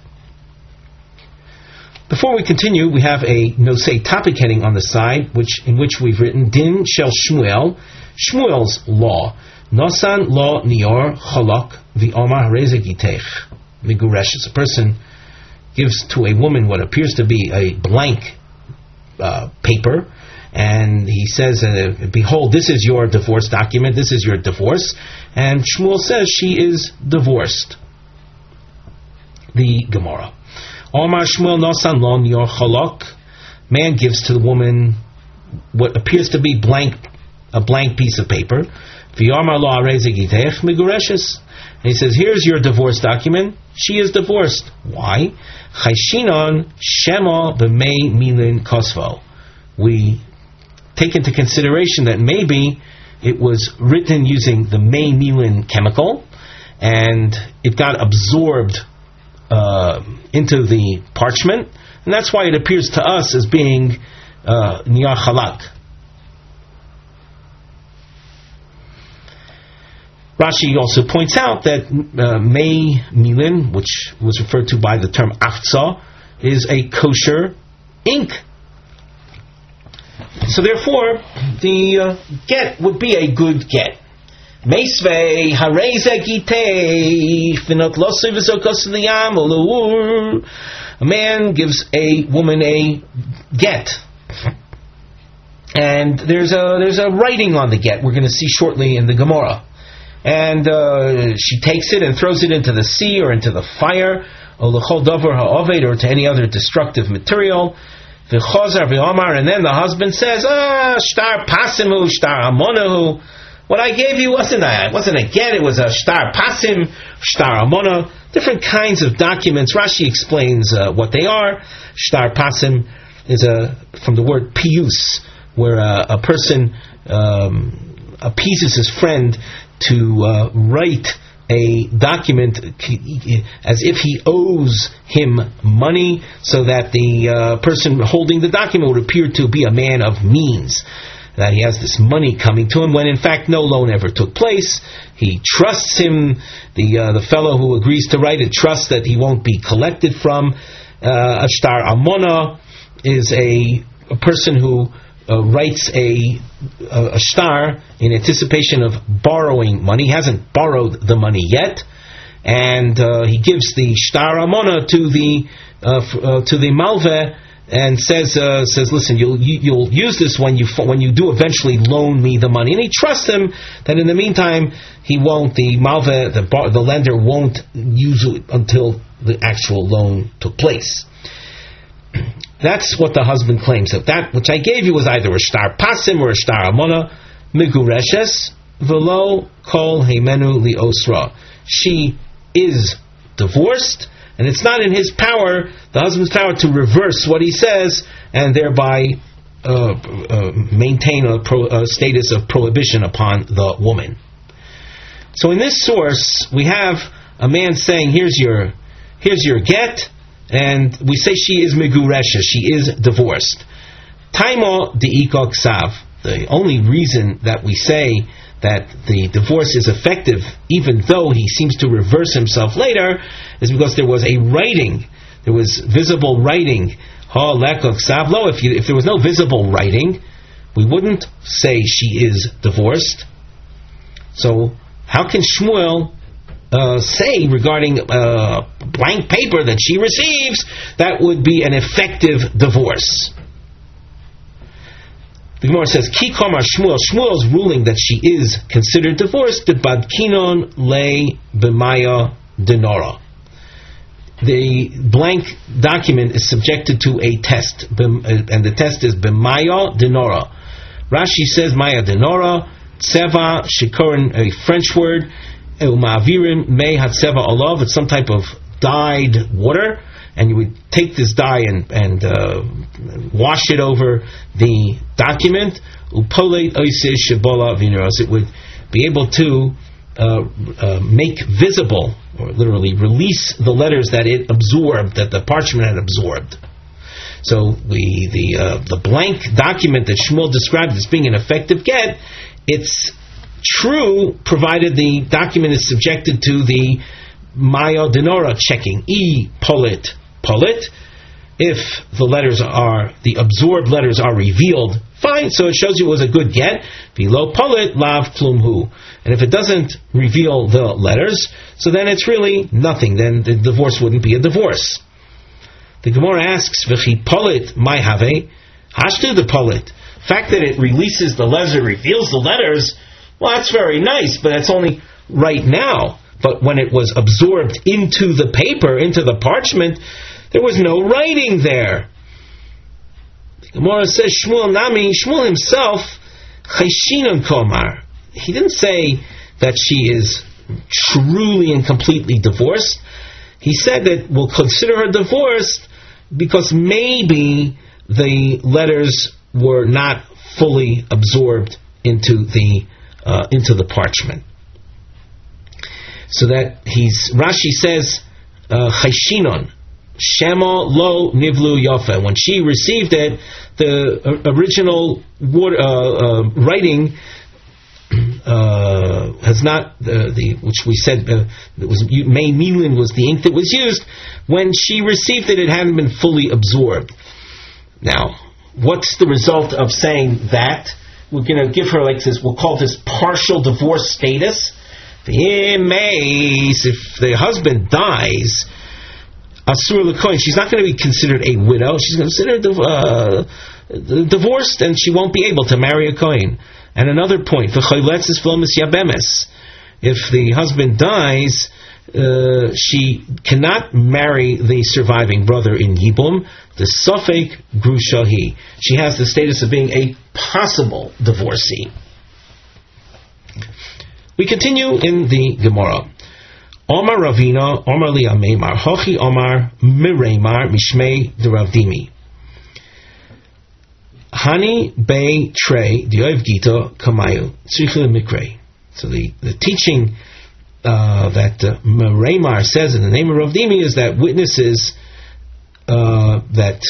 Before we continue, we have a Nosei topic heading on the side, in which we've written Din Shel Shmuel, Shmuel's law. Nosan lo nior chalak v'omar rezegitech miguresh. A person gives to a woman what appears to be a blank paper, and he says, behold, this is your divorce document, this is your divorce, and Shmuel says she is divorced. The Gemara. Omar Shmuel nosan lo nior chalok. Man gives to the woman what appears to be a blank piece of paper. V'yomar lo arezeh giteich migureshes. And he says, here's your divorce document. She is divorced. Why? Chayshinon shema b'mei milin kosvo. We take into consideration that maybe it was written using the mei milin chemical, and it got absorbed into the parchment, and that's why it appears to us as being niyar chalak. Rashi also points out that mei milin, which was referred to by the term afza, is a kosher ink. So therefore, the get would be a good get. Meisvei hareze gitei finot losu v'zokos liyam olur. A man gives a woman a get, and there's a writing on the get. We're going to see shortly in the Gemara. And she takes it and throws it into the sea or into the fire, or l'chol davar ha'oved, or to any other destructive material. V'chozar v'omar, and then the husband says, shtar pasimu, shtar amonahu. What I gave you wasn't a get, it was a shtar pasim, shtar amona. Different kinds of documents. Rashi explains what they are. Shtar pasim is from the word pius, where a person appeases his friend to write a document as if he owes him money, so that the person holding the document would appear to be a man of means, that he has this money coming to him, when in fact no loan ever took place. He trusts him, the fellow who agrees to write it trusts that he won't be collected from. A shtar amona is a person who writes a shtar in anticipation of borrowing money. He hasn't borrowed the money yet, and he gives the shtar amona to the malveh and says, listen, you'll use this when you do eventually loan me the money. And he trusts him that in the meantime he won't, the malveh, the lender won't use it until the actual loan took place. That's what the husband claims. That which I gave you was either a shtar pasim or a shtar amona. Migureshes velo kol heimenu liosra. She is divorced, and it's not in his power, the husband's power, to reverse what he says and thereby maintain a status of prohibition upon the woman. So in this source, we have a man saying, here's your get, and we say she is meguresha, she is divorced. Taimo de'iko ksav. The only reason that we say that the divorce is effective, even though he seems to reverse himself later, is because there was a writing, there was visible writing. Ha lekok savlo. If there was no visible writing, we wouldn't say she is divorced. So how can Shmuel say regarding blank paper that she receives that would be an effective divorce? The Gemara says, Ki kamar Shmuel. Shmuel's ruling that she is considered divorced, the badkinon le b'maya denora. The blank document is subjected to a test, and the test is b'maya denora. Rashi says maya denora, tseva shikorin, a French word, umavirim me hatseva olav. It's some type of dyed water, and you would take this dye and wash it over the document. Upoleit oiseh shebola vineros. It would be able to make visible, or literally release, the letters that it absorbed, that the parchment had absorbed. So the blank document that Shmuel described as being an effective get, it's true provided the document is subjected to the Maya Denora checking. Polit. If the absorbed letters are revealed, fine, so it shows you it was a good get. Below polit, lav klumhu. And if it doesn't reveal the letters, so then it's really nothing. Then the divorce wouldn't be a divorce. The Gemara asks, V'chi polit mai have? Hashtu the polit. The fact that it releases the letters, it reveals the letters, well, that's very nice, but that's only right now. But when it was absorbed into the paper, into the parchment, There was no writing there. The Gemara says, Shmuel Nami, Shmuel himself, Chayshinon Komar. He didn't say that she is truly and completely divorced. He said that we'll consider her divorced because maybe the letters were not fully absorbed into the parchment. So that Rashi says, Chayshinon, Shema lo nivlu yafa. When she received it, the original writing has not which we said it was May Milin was the ink that was used. When she received it, it hadn't been fully absorbed. Now, what's the result of saying that? We're going to give her like this. We'll call this partial divorce status. If the husband dies, Asur l'kohen, she's not going to be considered a widow. She's considered divorced, and she won't be able to marry a kohen. And another point, if the husband dies, she cannot marry the surviving brother in Yibum. The Sofek Grushahi. She has the status of being a possible divorcee. We continue in the Gemara. Omar Ravina, Omar li Ameimar, Hochi Omar Mireimar, Mishmei de Ravdimi. Hani Bei Trey, Dioev Gita, Kamayu, Tzrichel Mikre. So the teaching that Mireimar says in the name of Ravdimi is that witnesses that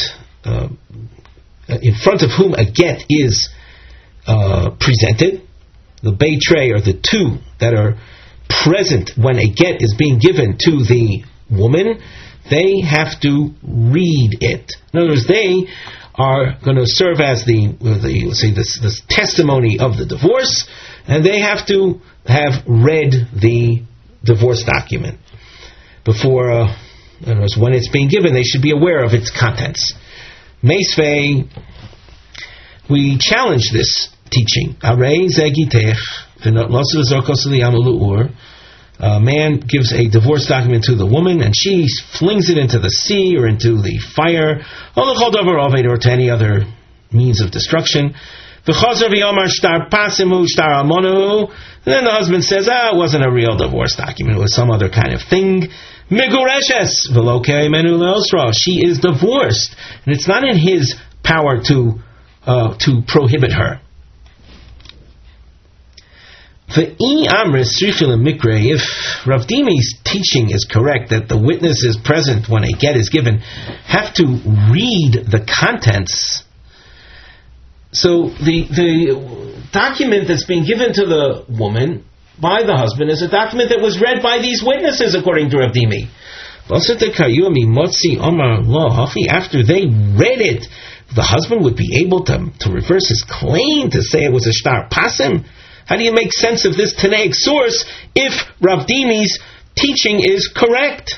in front of whom a get is presented, the Beitrei are the two that are present when a get is being given to the woman. They have to read it. In other words, they are going to serve as the testimony of the divorce, and they have to have read the divorce document before. In other words, when it's being given, they should be aware of its contents. Meisvei, we challenge this teaching. A man gives a divorce document to the woman, and she flings it into the sea or into the fire, or to any other means of destruction. And then the husband says, it wasn't a real divorce document, it was some other kind of thing. She is divorced, and it's not in his power to prohibit her. If Rav Dimi's teaching is correct, that the witnesses present when a get is given have to read the contents, so the document that's being given to the woman by the husband is a document that was read by these witnesses, according to Rav Dimi. After they read it, the husband would be able to reverse his claim, to say it was a shtar pasim. How do you make sense of this Tanaic source if Rav Dimi's teaching is correct?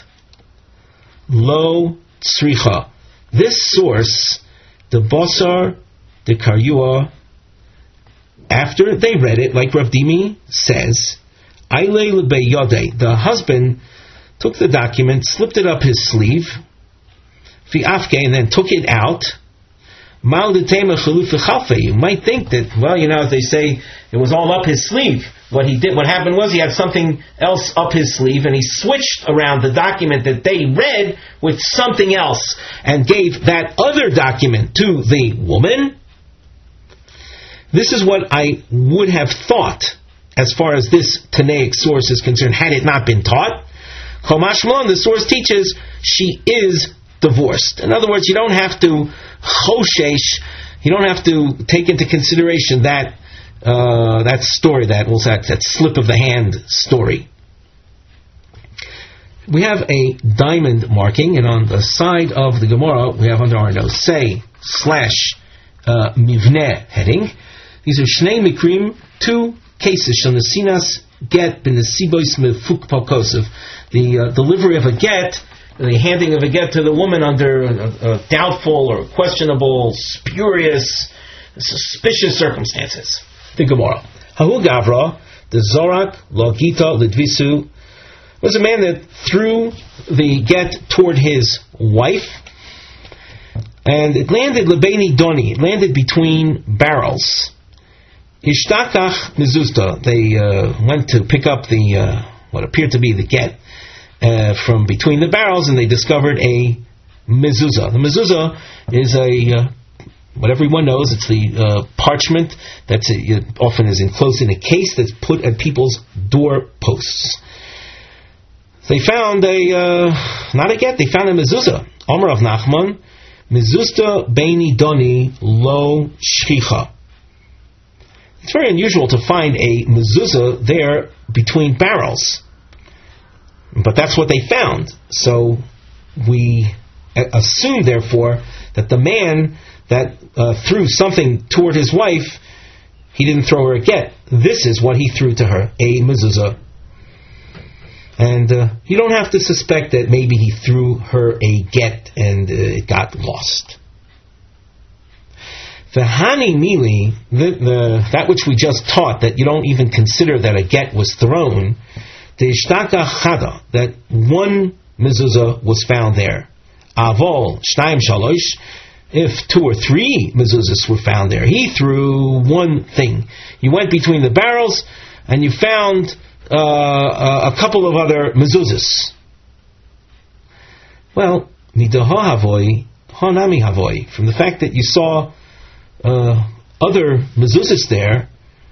Lo tzricha. This source, the Basar, the Karyua, after they read it, like Rav Dimi says, the husband took the document, slipped it up his sleeve, and then took it out. You might think that, as they say, it was all up his sleeve. What happened was he had something else up his sleeve, and he switched around the document that they read with something else, and gave that other document to the woman. This is what I would have thought, as far as this Tanaic source is concerned, had it not been taught. Chomashmon, the source teaches, she is divorced. In other words, you don't have to choshesh, you don't have to take into consideration that story, that slip of the hand story. We have a diamond marking, and on the side of the Gemara, we have under our nosei / mivneh heading. These are shnei mikrim, two cases, shanasinas get b'nesibois mefuk palkosov, the delivery of a get, the handing of a get to the woman under doubtful or questionable, spurious, suspicious circumstances. The Gemara. Hahu Gavra, the Zorak, Logita, Lidvisu. was a man that threw the get toward his wife, and it landed lebeini doni. It landed between barrels. Ishtakach mezuzah. They went to pick up the what appeared to be the get from between the barrels, and they discovered a mezuzah. The mezuzah is what everyone knows. It's the parchment that's often is enclosed in a case that's put at people's door posts. They found not a get. They found a mezuzah. Omer of Nachman, mezuzah beini doni lo shchicha. It's very unusual to find a mezuzah there between barrels. But that's what they found. So we assume, therefore, that the man that threw something toward his wife, he didn't throw her a get. This is what he threw to her, a mezuzah. And you don't have to suspect that maybe he threw her a get and it got lost. The hani mili, that which we just taught, that you don't even consider that a get was thrown, the ishtaka chada, that one mezuzah was found there. Avol shnayim shalosh, if 2 or 3 mezuzahs were found there, he threw one thing. You went between the barrels and you found a couple of other mezuzahs. Well, midaha havoi, hanami havoi, from the fact that you saw other mezuzahs there,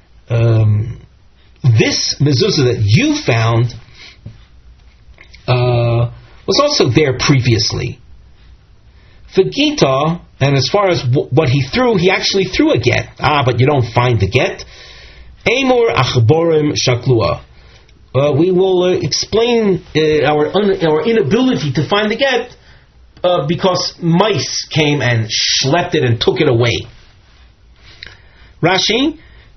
this mezuzah that you found was also there previously. V'gita, and as far as what he threw, he actually threw a get. But you don't find the get. Amor achborim shaklua. We will explain our inability to find the get because mice came and schlepped it and took it away. Rashi,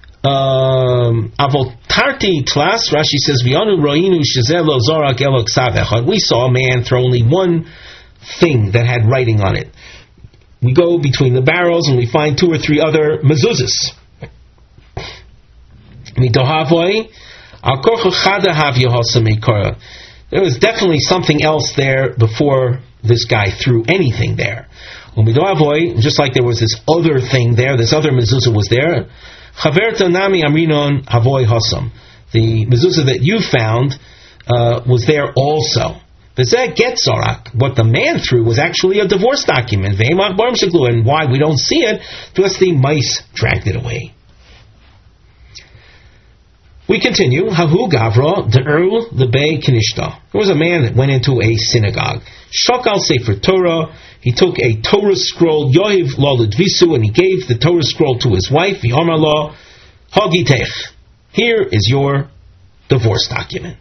Avotarti Tlas, Rashi says, V'yanu ro'inu shezelo zorak elo ksav echad. We saw a man throw only one thing that had writing on it. We go between the barrels and we find 2 or 3 other mezuzahs. Mitohavoi, there was definitely something else there before this guy threw anything there. Just like there was this other thing there, this other mezuzah was there. The mezuzah that you found was there also. What the man threw was actually a divorce document. And why we don't see it? Because the mice dragged it away. We continue. Hahu Gavra de'erl lebei kinishta. There was a man that went into a synagogue. Shakal sefer Torah. He took a Torah scroll, Yohiv lo l'dvisu, and he gave the Torah scroll to his wife. V'yomar lo hagitech. Here is your divorce document.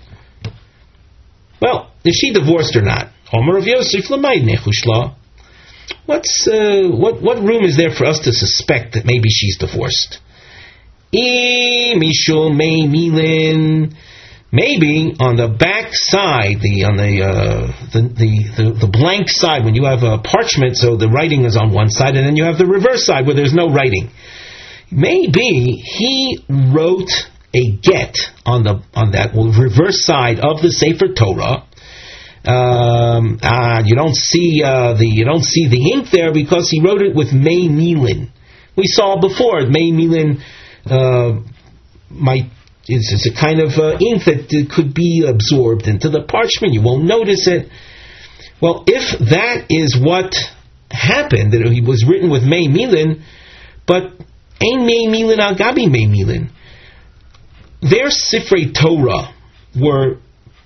Well, is she divorced or not? Omer of Yosef l'maid nechushla. What room is there for us to suspect that maybe she's divorced? Maybe on the back side, the blank side, when you have a parchment, so the writing is on one side, and then you have the reverse side where there's no writing. Maybe he wrote a get on that reverse side of the Sefer Torah. You don't see the ink there because he wrote it with Mei Milin. We saw before Mei Milin. It's a kind of ink that could be absorbed into the parchment. You won't notice it. Well, if that is what happened, that it was written with Mei Milin, but Ein Mei Milin al Gabi Mei Milin, their Sifrei Torah were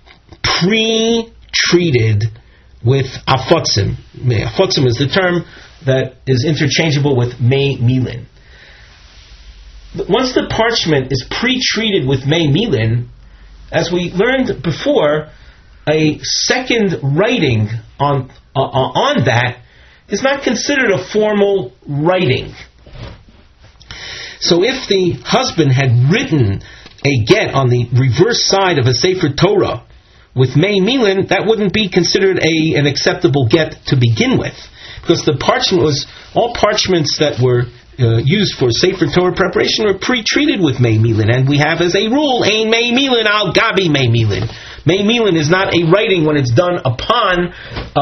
pre-treated with afotzim. Afotzim is the term that is interchangeable with Mei Milin. Once the parchment is pre-treated with Mei Milin, as we learned before, a second writing on that is not considered a formal writing. So if the husband had written a get on the reverse side of a Sefer Torah with Mei Milin, that wouldn't be considered an acceptable get to begin with, because the parchment was all parchments that were used for Sefer Torah preparation were pre-treated with Mei Milin, and we have as a rule, Ein Mei Milin al Gabi Mei Milin. Mei Milin is not a writing when it's done upon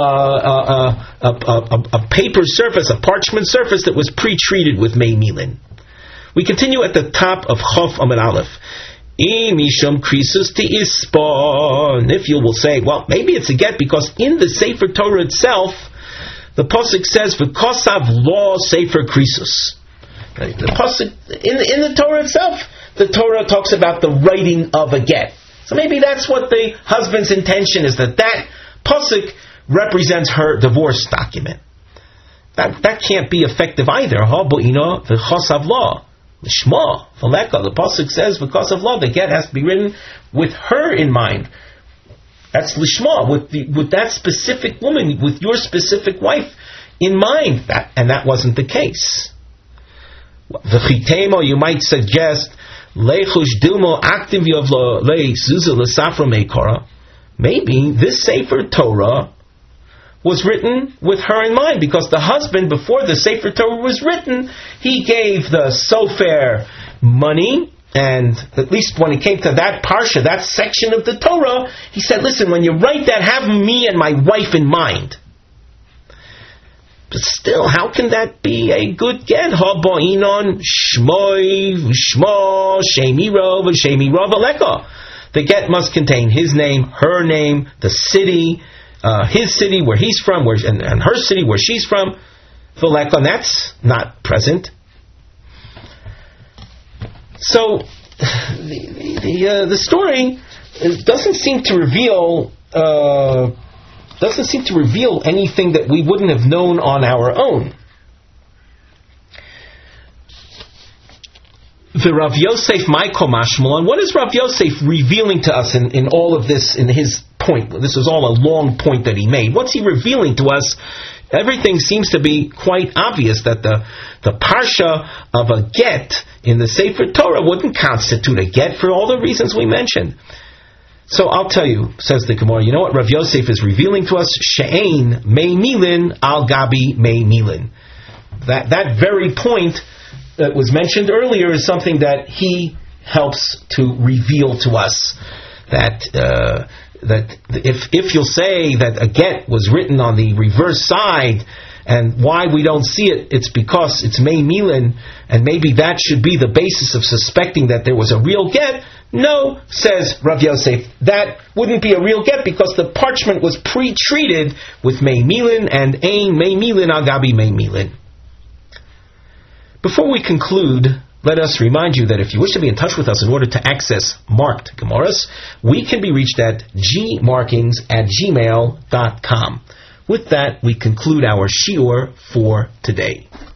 a paper surface, a parchment surface that was pre-treated with Mei Milin. We continue at the top of Chof Amud Aleph. Misham krisus ti'ispa. If you will say, well, maybe it's a get because in the Sefer Torah itself, the pasuk says, "V'kosav lo Sefer krisus." The pasuk in the Torah itself, the Torah talks about the writing of a get. So maybe that's what the husband's intention is, that pasuk represents her divorce document. That can't be effective either. V'chosav lo. L'shma, v'leka, the pasuk says, because of love, the get has to be written with her in mind. That's l'shma, with that specific woman, with your specific wife in mind. And that wasn't the case. V'chitemo, you might suggest, lechush dilmo aktiv yovlo le zuzah l'safra meikora. Maybe this Sefer Torah was written with her in mind, because the husband, before the Sefer Torah was written, he gave the sofer money, and at least when it came to that parsha, that section of the Torah, he said, listen, when you write that, have me and my wife in mind. But still, how can that be a good get? Ha-ba'inon shmoi v'shmo shemiro v'shemiro v'leka. The get must contain his name, her name, the city, his city where he's from, and her city where she's from. V'leka, and that's not present. So the story doesn't seem to reveal anything that we wouldn't have known on our own. The Rav Yosef Michael Mashmalon, what is Rav Yosef revealing to us in all of this, in his point? This is all a long point that he made. What's he revealing to us? Everything seems to be quite obvious that the parsha of a get in the Sefer Torah wouldn't constitute a get for all the reasons we mentioned. So I'll tell you, says the Gemara, you know what Rav Yosef is revealing to us? She'ein mei milin al gabi mei milin. That very point that was mentioned earlier is something that he helps to reveal to us. That if you'll say that a get was written on the reverse side, and why we don't see it, it's because it's mei milin, and maybe that should be the basis of suspecting that there was a real get. No, says Rav Yosef, that wouldn't be a real get because the parchment was pre-treated with mei milin, and ein mei milin al gabi mei milin. Before we conclude, let us remind you that if you wish to be in touch with us in order to access marked Gemaras, we can be reached at gmarkings@gmail.com. With that, we conclude our shiur for today.